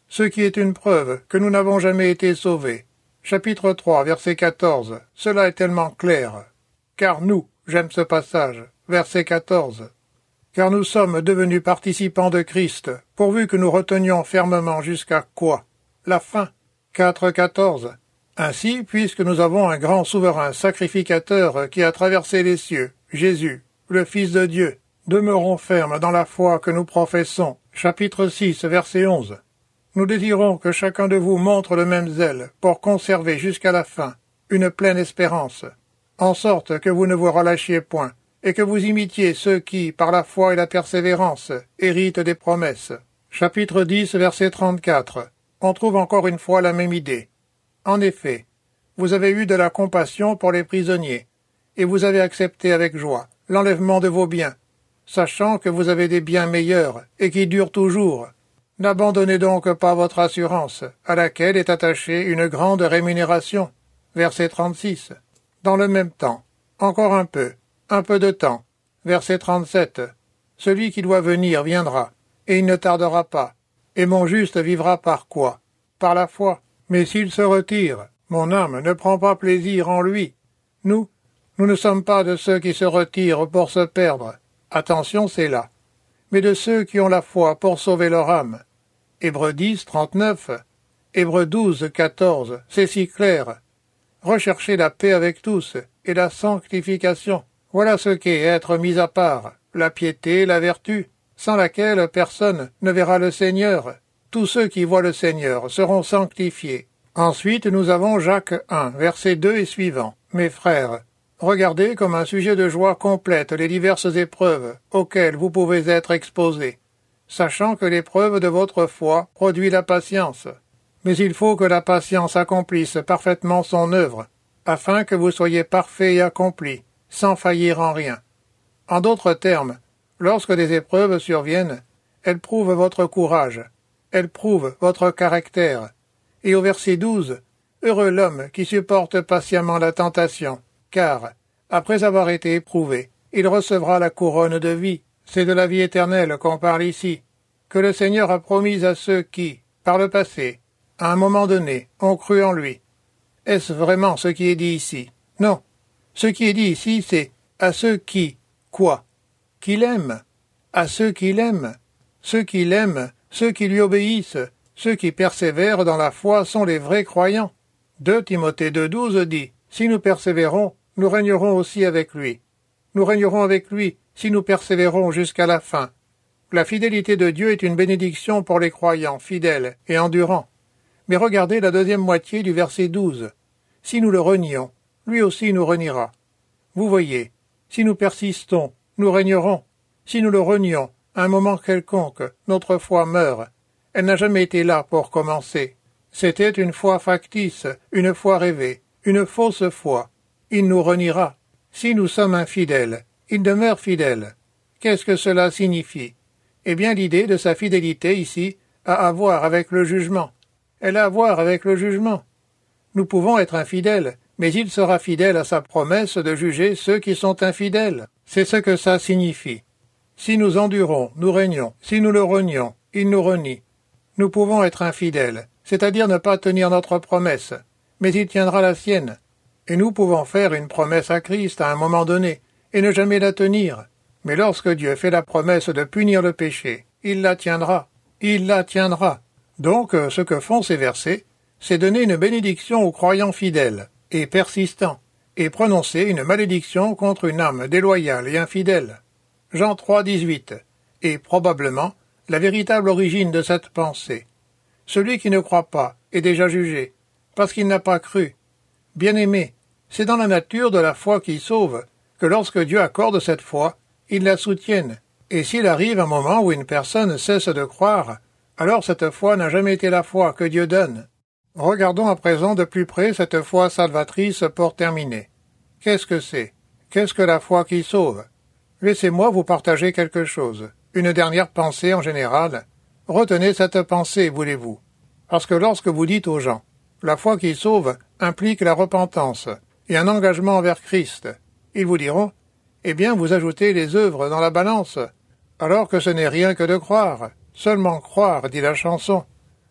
ce qui est une preuve que nous n'avons jamais été sauvés. Chapitre trois, verset quatorze. Cela est tellement clair. Car nous, j'aime ce passage, verset quatorze. Car nous sommes devenus participants de Christ, pourvu que nous retenions fermement jusqu'à quoi? La fin. quatre quatorze. Ainsi, puisque nous avons un grand souverain sacrificateur qui a traversé les cieux, Jésus, le Fils de Dieu, demeurons fermes dans la foi que nous professons. Chapitre six, verset onze. Nous désirons que chacun de vous montre le même zèle pour conserver jusqu'à la fin une pleine espérance, en sorte que vous ne vous relâchiez point, et que vous imitiez ceux qui, par la foi et la persévérance, héritent des promesses. Chapitre dix, verset trente-quatre. On trouve encore une fois la même idée. En effet, vous avez eu de la compassion pour les prisonniers, et vous avez accepté avec joie l'enlèvement de vos biens, sachant que vous avez des biens meilleurs et qui durent toujours. N'abandonnez donc pas votre assurance, à laquelle est attachée une grande rémunération. Verset trente-six. Dans le même temps, encore un peu, un peu de temps. Verset trente-sept. Celui qui doit venir viendra, et il ne tardera pas. Et mon juste vivra par quoi? Par la foi. Mais s'il se retire, mon âme ne prend pas plaisir en lui. Nous, nous ne sommes pas de ceux qui se retirent pour se perdre. Attention, c'est là. Mais de ceux qui ont la foi pour sauver leur âme. Hébreux dix, trente-neuf. Hébreux douze, quatorze. C'est si clair. Recherchez la paix avec tous et la sanctification. Voilà ce qu'est être mis à part, la piété, la vertu, sans laquelle personne ne verra le Seigneur. Tous ceux qui voient le Seigneur seront sanctifiés. Ensuite, nous avons Jacques un, verset deux et suivant. Mes frères, regardez comme un sujet de joie complète les diverses épreuves auxquelles vous pouvez être exposés, sachant que l'épreuve de votre foi produit la patience. Mais il faut que la patience accomplisse parfaitement son œuvre, afin que vous soyez parfaits et accomplis, sans faillir en rien. En d'autres termes, lorsque des épreuves surviennent, elles prouvent votre courage, elles prouvent votre caractère. Et au verset douze, « Heureux l'homme qui supporte patiemment la tentation, car, après avoir été éprouvé, il recevra la couronne de vie. » C'est de la vie éternelle qu'on parle ici, que le Seigneur a promise à ceux qui, par le passé, à un moment donné, ont cru en lui. Est-ce vraiment ce qui est dit ici? Non. Ce qui est dit ici, c'est à ceux qui, quoi? Qui l'aiment. À ceux qui l'aiment. Ceux qui l'aiment, ceux qui lui obéissent, ceux qui persévèrent dans la foi sont les vrais croyants. deux Timothée deux douze dit, « Si nous persévérons, nous régnerons aussi avec lui. Nous régnerons avec lui si nous persévérons jusqu'à la fin. » La fidélité de Dieu est une bénédiction pour les croyants fidèles et endurants. Mais regardez la deuxième moitié du verset douze. « Si nous le renions, lui aussi nous reniera. » Vous voyez, si nous persistons, nous régnerons. Si nous le renions, à un moment quelconque, notre foi meurt. Elle n'a jamais été là pour commencer. C'était une foi factice, une foi rêvée, une fausse foi. Il nous reniera. Si nous sommes infidèles, il demeure fidèle. Qu'est-ce que cela signifie? Eh bien, l'idée de sa fidélité ici a à voir avec le jugement. Elle a à voir avec le jugement. Nous pouvons être infidèles, mais il sera fidèle à sa promesse de juger ceux qui sont infidèles. C'est ce que ça signifie. Si nous endurons, nous régnons. Si nous le renions, il nous renie. Nous pouvons être infidèles, c'est-à-dire ne pas tenir notre promesse, mais il tiendra la sienne. Et nous pouvons faire une promesse à Christ à un moment donné, et ne jamais la tenir. Mais lorsque Dieu fait la promesse de punir le péché, il la tiendra. Il la tiendra. Donc, ce que font ces versets, c'est donner une bénédiction aux croyants fidèles et persistants, et prononcer une malédiction contre une âme déloyale et infidèle. Jean trois, dix-huit. Et probablement la véritable origine de cette pensée. Celui qui ne croit pas est déjà jugé, parce qu'il n'a pas cru. Bien-aimé, c'est dans la nature de la foi qui sauve, que lorsque Dieu accorde cette foi, il la soutienne. Et s'il arrive un moment où une personne cesse de croire, alors cette foi n'a jamais été la foi que Dieu donne. Regardons à présent de plus près cette foi salvatrice pour terminer. Qu'est-ce que c'est? Qu'est-ce que la foi qui sauve? Laissez-moi vous partager quelque chose. Une dernière pensée en général. Retenez cette pensée, voulez-vous. Parce que lorsque vous dites aux gens, la foi qui sauve implique la repentance et un engagement envers Christ, ils vous diront, eh bien vous ajoutez les œuvres dans la balance, alors que ce n'est rien que de croire. Seulement croire, dit la chanson.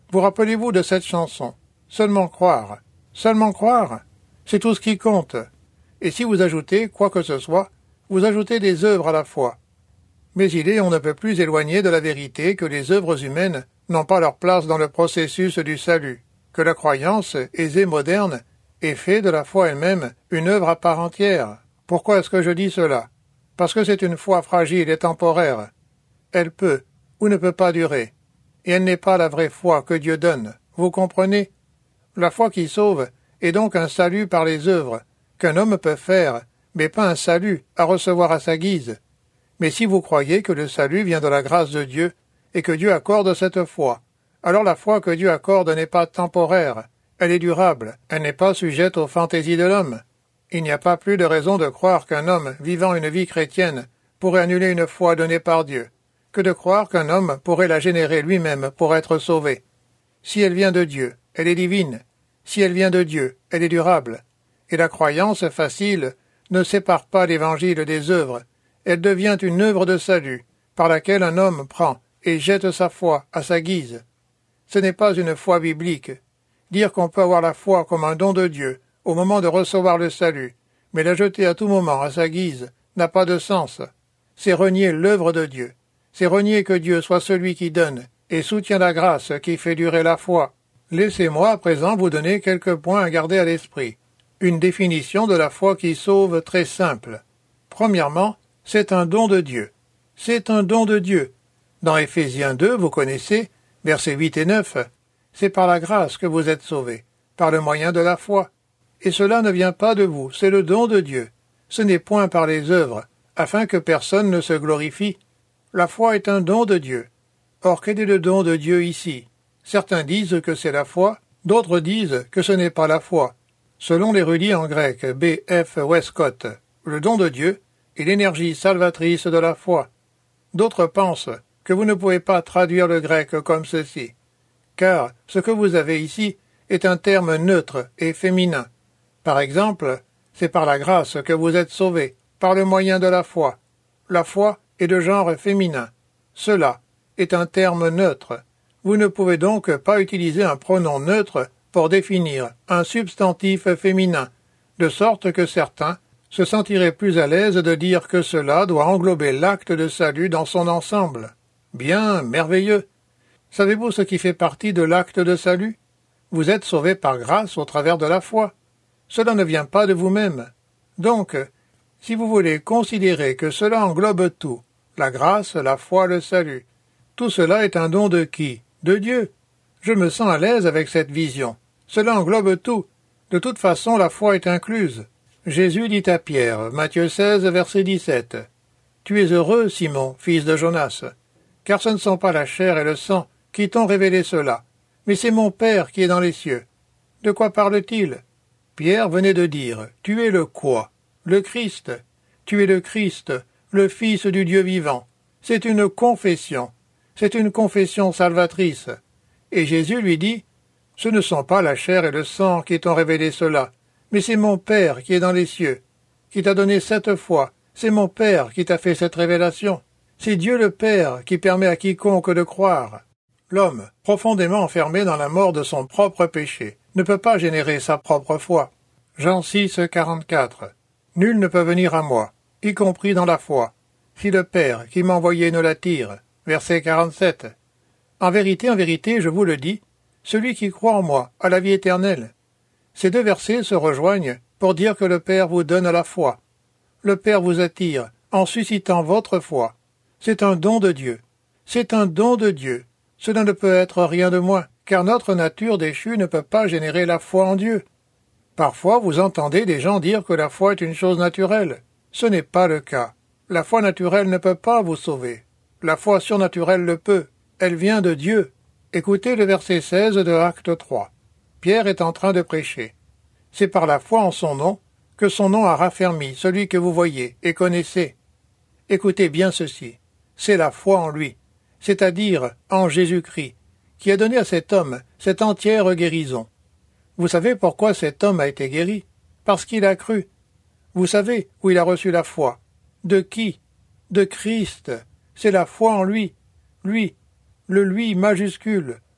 Vous rappelez-vous de cette chanson? Seulement croire. Seulement croire. C'est tout ce qui compte. Et si vous ajoutez quoi que ce soit, vous ajoutez des œuvres à la foi. Mais il est on ne peut plus éloigné de la vérité que les œuvres humaines n'ont pas leur place dans le processus du salut, que la croyance, aisée moderne, est fait de la foi elle-même une œuvre à part entière. Pourquoi est-ce que je dis cela? Parce que c'est une foi fragile et temporaire. Elle peut ou ne peut pas durer. Et elle n'est pas la vraie foi que Dieu donne. Vous comprenez? La foi qui sauve est donc un salut par les œuvres, qu'un homme peut faire, mais pas un salut à recevoir à sa guise. Mais si vous croyez que le salut vient de la grâce de Dieu, et que Dieu accorde cette foi, alors la foi que Dieu accorde n'est pas temporaire, elle est durable, elle n'est pas sujette aux fantaisies de l'homme. Il n'y a pas plus de raison de croire qu'un homme vivant une vie chrétienne pourrait annuler une foi donnée par Dieu, que de croire qu'un homme pourrait la générer lui-même pour être sauvé. Si elle vient de Dieu, elle est divine. Si elle vient de Dieu, elle est durable. Et la croyance facile ne sépare pas l'Évangile des œuvres. Elle devient une œuvre de salut, par laquelle un homme prend et jette sa foi à sa guise. Ce n'est pas une foi biblique. Dire qu'on peut avoir la foi comme un don de Dieu au moment de recevoir le salut, mais la jeter à tout moment à sa guise, n'a pas de sens. C'est renier l'œuvre de Dieu. C'est renier que Dieu soit celui qui donne et soutient la grâce qui fait durer la foi. Laissez-moi à présent vous donner quelques points à garder à l'esprit. Une définition de la foi qui sauve très simple. Premièrement, c'est un don de Dieu. C'est un don de Dieu. Dans Éphésiens deux, vous connaissez, versets huit et neuf, c'est par la grâce que vous êtes sauvés, par le moyen de la foi. Et cela ne vient pas de vous, c'est le don de Dieu. Ce n'est point par les œuvres, afin que personne ne se glorifie. La foi est un don de Dieu. Or, quel est le don de Dieu ici? Certains disent que c'est la foi, d'autres disent que ce n'est pas la foi. Selon l'érudit en grec B F Westcott, le don de Dieu est l'énergie salvatrice de la foi. D'autres pensent que vous ne pouvez pas traduire le grec comme ceci, car ce que vous avez ici est un terme neutre et féminin. Par exemple, c'est par la grâce que vous êtes sauvés, par le moyen de la foi. La foi est de genre féminin. Cela est un terme neutre. Vous ne pouvez donc pas utiliser un pronom neutre pour définir un substantif féminin, de sorte que certains se sentiraient plus à l'aise de dire que cela doit englober l'acte de salut dans son ensemble. Bien, merveilleux. Savez-vous ce qui fait partie de l'acte de salut? Vous êtes sauvés par grâce au travers de la foi. Cela ne vient pas de vous-même. Donc, si vous voulez considérer que cela englobe tout, la grâce, la foi, le salut, tout cela est un don de qui? De Dieu. Je me sens à l'aise avec cette vision. Cela englobe tout. De toute façon, la foi est incluse. Jésus dit à Pierre, Matthieu seize, verset dix-sept, « Tu es heureux, Simon, fils de Jonas, car ce ne sont pas la chair et le sang qui t'ont révélé cela, mais c'est mon Père qui est dans les cieux. » De quoi parle-t-il? Pierre venait de dire, « Tu es le quoi? Le Christ. Tu es le Christ, le Fils du Dieu vivant. » C'est une confession. C'est une confession salvatrice. Et Jésus lui dit, « Ce ne sont pas la chair et le sang qui t'ont révélé cela, mais c'est mon Père qui est dans les cieux, qui t'a donné cette foi. C'est mon Père qui t'a fait cette révélation. C'est Dieu le Père qui permet à quiconque de croire. » L'homme, profondément enfermé dans la mort de son propre péché, ne peut pas générer sa propre foi. Jean six, quarante-quatre. « Nul ne peut venir à moi, y compris dans la foi, si le Père qui m'a envoyé ne l'attire. » Verset quarante-sept. En vérité, en vérité, je vous le dis, celui qui croit en moi a la vie éternelle. Ces deux versets se rejoignent pour dire que le Père vous donne la foi. Le Père vous attire en suscitant votre foi. C'est un don de Dieu. C'est un don de Dieu. Cela ne peut être rien de moins, car notre nature déchue ne peut pas générer la foi en Dieu. Parfois, vous entendez des gens dire que la foi est une chose naturelle. Ce n'est pas le cas. La foi naturelle ne peut pas vous sauver. La foi surnaturelle le peut. Elle vient de Dieu. Écoutez le verset seize de Acte trois. Pierre est en train de prêcher. C'est par la foi en son nom que son nom a raffermi celui que vous voyez et connaissez. Écoutez bien ceci. C'est la foi en lui, c'est-à-dire en Jésus-Christ, qui a donné à cet homme cette entière guérison. Vous savez pourquoi cet homme a été guéri? Parce qu'il a cru. Vous savez où il a reçu la foi? De qui? De Christ. C'est la foi en lui. Lui, le lui majuscule,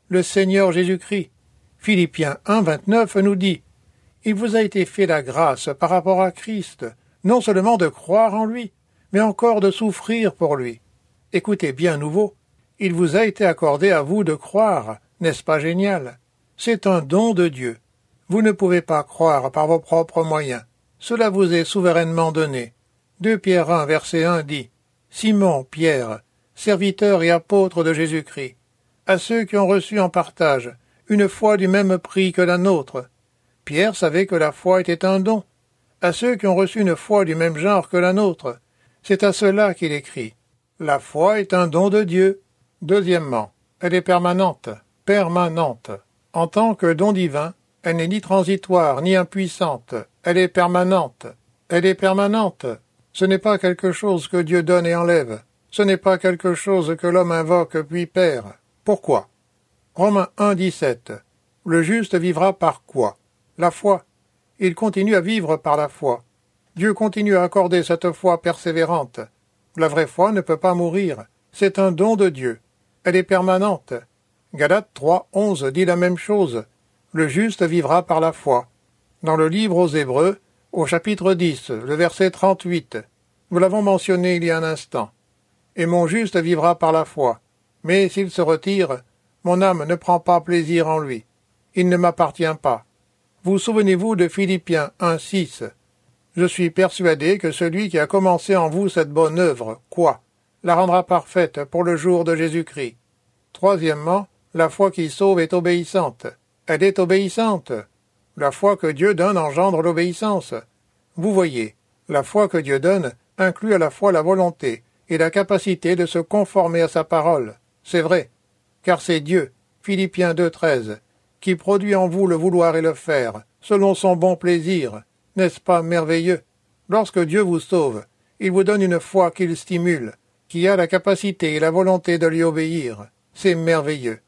le Seigneur Jésus-Christ. Philippiens un, vingt-neuf nous dit « Il vous a été fait la grâce par rapport à Christ, non seulement de croire en lui, mais encore de souffrir pour lui. » Écoutez bien nouveau, il vous a été accordé à vous de croire, n'est-ce pas génial? C'est un don de Dieu. Vous ne pouvez pas croire par vos propres moyens. Cela vous est souverainement donné. deux Pierre un, verset un dit « Simon, Pierre, serviteur et apôtre de Jésus-Christ, à ceux qui ont reçu en partage une foi du même prix que la nôtre. » Pierre savait que la foi était un don. À ceux qui ont reçu une foi du même genre que la nôtre, c'est à cela qu'il écrit. La foi est un don de Dieu. Deuxièmement, elle est permanente, permanente. En tant que don divin, elle n'est ni transitoire ni impuissante. Elle est permanente. Elle est permanente. Ce n'est pas quelque chose que Dieu donne et enlève. Ce n'est pas quelque chose que l'homme invoque puis perd. Pourquoi? Romains un, dix-sept. Le juste vivra par quoi? La foi. Il continue à vivre par la foi. Dieu continue à accorder cette foi persévérante. La vraie foi ne peut pas mourir. C'est un don de Dieu. Elle est permanente. Galates trois, onze dit la même chose. Le juste vivra par la foi. Dans le livre aux Hébreux, au chapitre dix, le verset trente-huit, nous l'avons mentionné il y a un instant. Et mon juste vivra par la foi. Mais s'il se retire, mon âme ne prend pas plaisir en lui. Il ne m'appartient pas. Vous souvenez-vous de Philippiens un, six. Je suis persuadé que celui qui a commencé en vous cette bonne œuvre, quoi, la rendra parfaite pour le jour de Jésus-Christ. Troisièmement, la foi qui sauve est obéissante. Elle est obéissante. La foi que Dieu donne engendre l'obéissance. Vous voyez, la foi que Dieu donne inclut à la fois la volonté et la capacité de se conformer à sa parole. C'est vrai, car c'est Dieu, Philippiens deux, treize, qui produit en vous le vouloir et le faire, selon son bon plaisir. N'est-ce pas merveilleux? Lorsque Dieu vous sauve, il vous donne une foi qu'il stimule, qui a la capacité et la volonté de lui obéir. C'est merveilleux.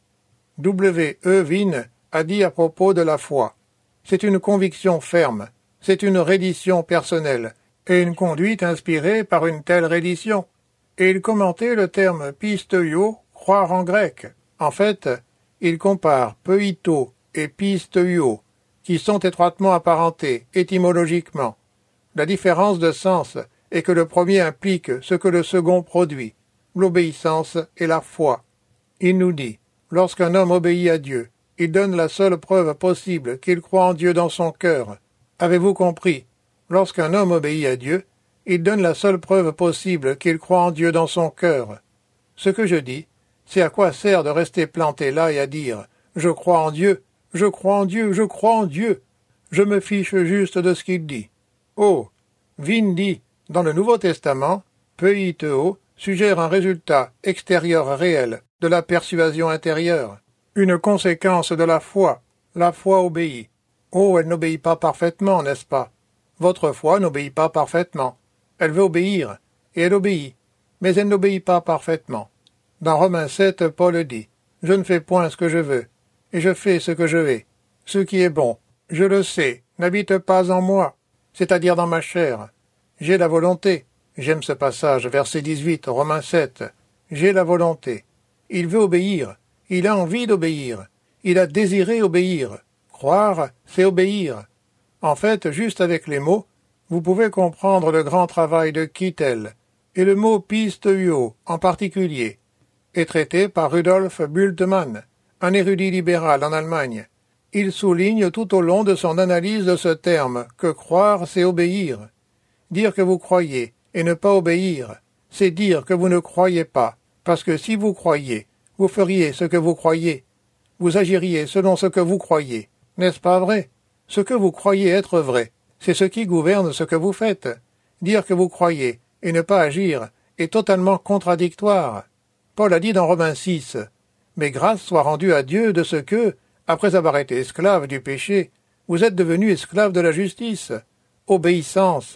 W E Vine a dit à propos de la foi. C'est une conviction ferme, c'est une reddition personnelle, et une conduite inspirée par une telle reddition. Et il commentait le terme pisteio, croire en grec. En fait, il compare peito et pisteio, qui sont étroitement apparentés, étymologiquement. La différence de sens est que le premier implique ce que le second produit, l'obéissance et la foi. Il nous dit, lorsqu'un homme obéit à Dieu, il donne la seule preuve possible qu'il croit en Dieu dans son cœur. Avez-vous compris? Lorsqu'un homme obéit à Dieu, il donne la seule preuve possible qu'il croit en Dieu dans son cœur. Ce que je dis, c'est à quoi sert de rester planté là et à dire « Je crois en Dieu, je crois en Dieu, je crois en Dieu ». Je me fiche juste de ce qu'il dit. Oh, Vine dit, dans le Nouveau Testament, peiteo suggère un résultat extérieur réel de la persuasion intérieure, une conséquence de la foi. La foi obéit. Oh, elle n'obéit pas parfaitement, n'est-ce pas? Votre foi n'obéit pas parfaitement. Elle veut obéir, et elle obéit, mais elle n'obéit pas parfaitement. Dans Romains sept, Paul dit, « Je ne fais point ce que je veux, et je fais ce que je hais. Ce qui est bon, je le sais, n'habite pas en moi, c'est-à-dire dans ma chair. J'ai la volonté. » J'aime ce passage, verset dix-huit, Romains sept. J'ai la volonté. Il veut obéir. Il a envie d'obéir. Il a désiré obéir. Croire, c'est obéir. En fait, juste avec les mots, vous pouvez comprendre le grand travail de Kittel, et le mot pisteio en particulier, est traité par Rudolf Bultmann, un érudit libéral en Allemagne. Il souligne tout au long de son analyse de ce terme que croire, c'est obéir. Dire que vous croyez et ne pas obéir, c'est dire que vous ne croyez pas, parce que si vous croyez, vous feriez ce que vous croyez. Vous agiriez selon ce que vous croyez. N'est-ce pas vrai? Ce que vous croyez être vrai, c'est ce qui gouverne ce que vous faites. Dire que vous croyez et ne pas agir est totalement contradictoire. Paul a dit dans Romains six, « Mais grâce soit rendue à Dieu de ce que, après avoir été esclave du péché, vous êtes devenus esclaves de la justice. » Obéissance.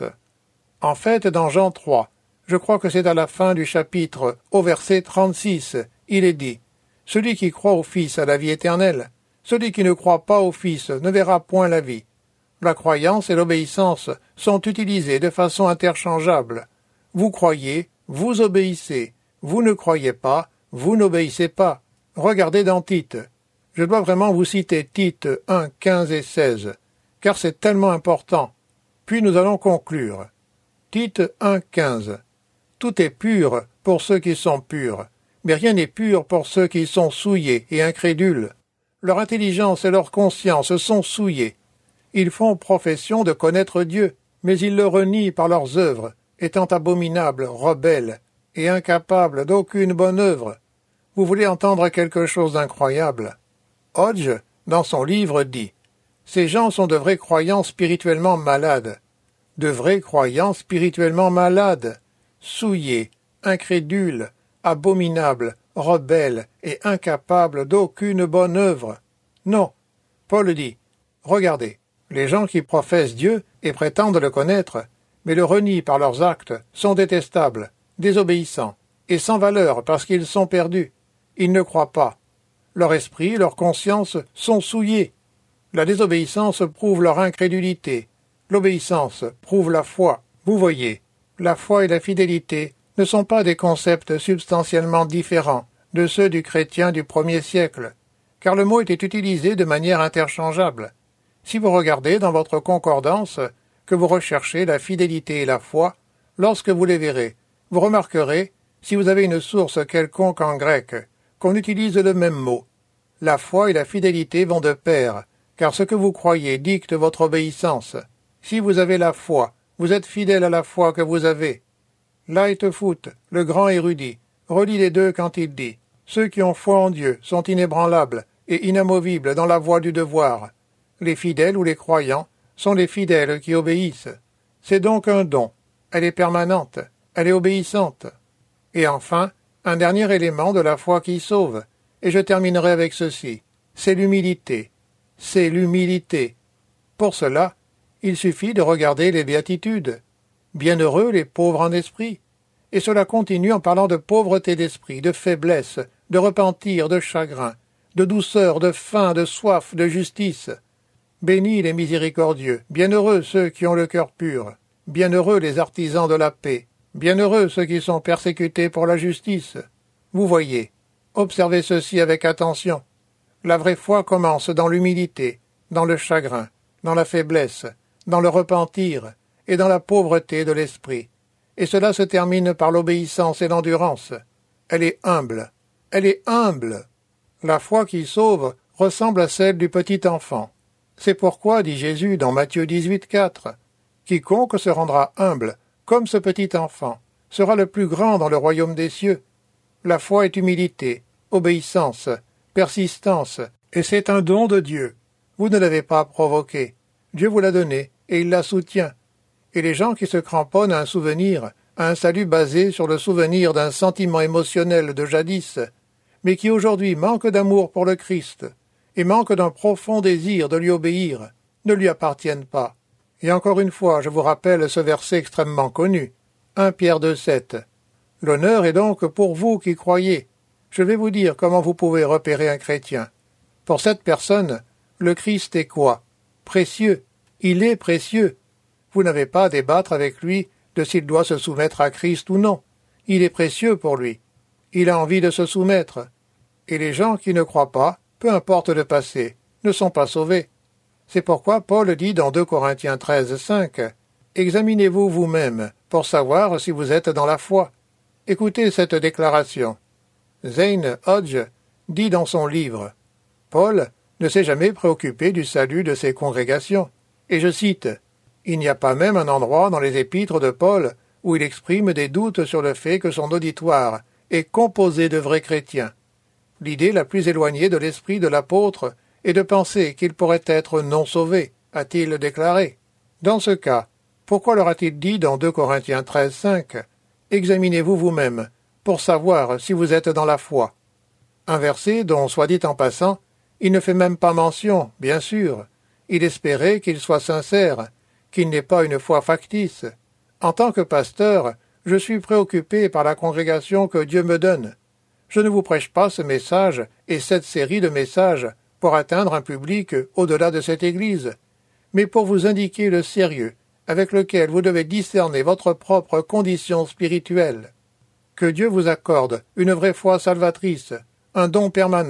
En fait, dans Jean trois, je crois que c'est à la fin du chapitre, au verset trente-six, il est dit, « Celui qui croit au Fils a la vie éternelle. Celui qui ne croit pas au Fils ne verra point la vie. » La croyance et l'obéissance sont utilisées de façon interchangeable. Vous croyez, vous obéissez. Vous ne croyez pas, vous n'obéissez pas. Regardez dans Tite. Je dois vraiment vous citer Tite un, quinze et seize, car c'est tellement important. Puis nous allons conclure. Tite un, quinze. Tout est pur pour ceux qui sont purs, mais rien n'est pur pour ceux qui sont souillés et incrédules. Leur intelligence et leur conscience sont souillées. Ils font profession de connaître Dieu, mais ils le renient par leurs œuvres, étant abominables, rebelles et incapables d'aucune bonne œuvre. Vous voulez entendre quelque chose d'incroyable? Hodge, dans son livre, dit « Ces gens sont de vrais croyants spirituellement malades. De vrais croyants spirituellement malades, souillés, incrédules, abominables, rebelles et incapables d'aucune bonne œuvre. » Non, Paul dit « Regardez, les gens qui professent Dieu et prétendent le connaître, mais le renient par leurs actes, sont détestables, désobéissants, et sans valeur parce qu'ils sont perdus. Ils ne croient pas. Leur esprit, leur conscience sont souillés. La désobéissance prouve leur incrédulité. L'obéissance prouve la foi. Vous voyez, la foi et la fidélité ne sont pas des concepts substantiellement différents de ceux du chrétien du premier siècle, car le mot était utilisé de manière interchangeable. Si vous regardez dans votre concordance que vous recherchez la fidélité et la foi, lorsque vous les verrez, vous remarquerez, si vous avez une source quelconque en grec, qu'on utilise le même mot. La foi et la fidélité vont de pair, car ce que vous croyez dicte votre obéissance. Si vous avez la foi, vous êtes fidèle à la foi que vous avez. Lightfoot, le grand érudit, relie les deux quand il dit « Ceux qui ont foi en Dieu sont inébranlables et inamovibles dans la voie du devoir. Les fidèles ou les croyants sont les fidèles qui obéissent. C'est donc un don. Elle est permanente. Elle est obéissante. » Et enfin, un dernier élément de la foi qui sauve, et je terminerai avec ceci. C'est l'humilité. C'est l'humilité. Pour cela, il suffit de regarder les béatitudes. Bienheureux les pauvres en esprit. Et cela continue en parlant de pauvreté d'esprit, de faiblesse, de repentir, de chagrin, de douceur, de faim, de soif, de justice. Bénis les miséricordieux, bienheureux ceux qui ont le cœur pur, bienheureux les artisans de la paix, bienheureux ceux qui sont persécutés pour la justice. Vous voyez, observez ceci avec attention. La vraie foi commence dans l'humilité, dans le chagrin, dans la faiblesse, dans le repentir et dans la pauvreté de l'esprit. Et cela se termine par l'obéissance et l'endurance. Elle est humble. Elle est humble. La foi qui sauve ressemble à celle du petit enfant. C'est pourquoi, dit Jésus dans Matthieu dix-huit, quatre, « Quiconque se rendra humble, comme ce petit enfant, sera le plus grand dans le royaume des cieux. » La foi est humilité, obéissance, persistance, et c'est un don de Dieu. Vous ne l'avez pas provoqué. Dieu vous l'a donné, et il la soutient. Et les gens qui se cramponnent à un souvenir, à un salut basé sur le souvenir d'un sentiment émotionnel de jadis, mais qui aujourd'hui manquent d'amour pour le Christ, et manquent d'un profond désir de lui obéir, ne lui appartiennent pas. Et encore une fois, je vous rappelle ce verset extrêmement connu, un Pierre deux, sept. L'honneur est donc pour vous qui croyez. Je vais vous dire comment vous pouvez repérer un chrétien. Pour cette personne, le Christ est quoi? Précieux. Il est précieux. Vous n'avez pas à débattre avec lui de s'il doit se soumettre à Christ ou non. Il est précieux pour lui. Il a envie de se soumettre. Et les gens qui ne croient pas, peu importe le passé, ne sont pas sauvés. C'est pourquoi Paul dit dans deux Corinthiens treize, cinq, « Examinez-vous vous-même pour savoir si vous êtes dans la foi. » Écoutez cette déclaration. Zane Hodge dit dans son livre, « Paul ne s'est jamais préoccupé du salut de ses congrégations. » Et je cite, « Il n'y a pas même un endroit dans les épîtres de Paul où il exprime des doutes sur le fait que son auditoire est composé de vrais chrétiens. L'idée la plus éloignée de l'esprit de l'apôtre est de penser qu'il pourrait être non sauvé, a-t-il déclaré. Dans ce cas, pourquoi leur a-t-il dit dans deux Corinthiens treize, cinq, « Examinez-vous vous-même pour savoir si vous êtes dans la foi. » Un verset dont, soit dit en passant, il ne fait même pas mention, bien sûr. Il espérait qu'il soit sincère, qu'il n'ait pas une foi factice. En tant que pasteur, je suis préoccupé par la congrégation que Dieu me donne. Je ne vous prêche pas ce message et cette série de messages pour atteindre un public au-delà de cette Église, mais pour vous indiquer le sérieux avec lequel vous devez discerner votre propre condition spirituelle. Que Dieu vous accorde une vraie foi salvatrice, un don permanent,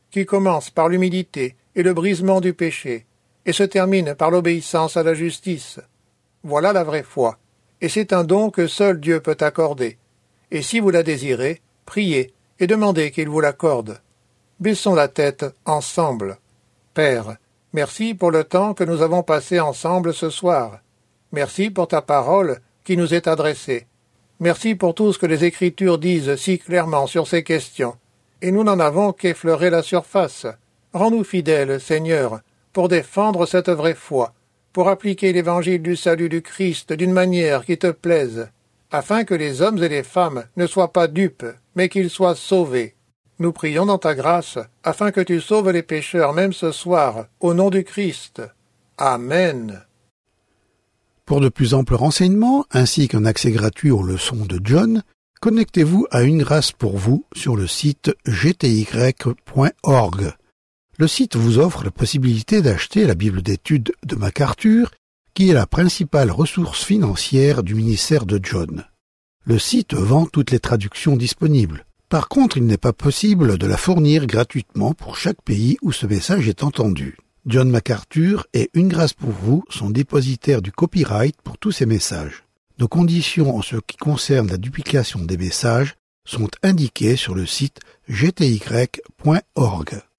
qui commence par l'humilité et le brisement du péché, et se termine par l'obéissance à la justice. Voilà la vraie foi, et c'est un don que seul Dieu peut accorder. Et si vous la désirez, priez et demandez qu'il vous l'accorde. Baissons la tête ensemble. Père, merci pour le temps que nous avons passé ensemble ce soir. Merci pour ta parole qui nous est adressée. Merci pour tout ce que les Écritures disent si clairement sur ces questions. Et nous n'en avons qu'effleuré la surface. Rends-nous fidèles, Seigneur, pour défendre cette vraie foi, pour appliquer l'évangile du salut du Christ d'une manière qui te plaise, afin que les hommes et les femmes ne soient pas dupes, mais qu'ils soient sauvés. Nous prions dans ta grâce, afin que tu sauves les pécheurs même ce soir, au nom du Christ. Amen. Pour de plus amples renseignements, ainsi qu'un accès gratuit aux leçons de John, connectez-vous à Une Grâce pour vous sur le site g t y point org. Le site vous offre la possibilité d'acheter la Bible d'études de MacArthur, qui est la principale ressource financière du ministère de John. Le site vend toutes les traductions disponibles. Par contre, il n'est pas possible de la fournir gratuitement pour chaque pays où ce message est entendu. John MacArthur et Une Grâce pour vous sont dépositaires du copyright pour tous ces messages. Nos conditions en ce qui concerne la duplication des messages sont indiquées sur le site g t y point org.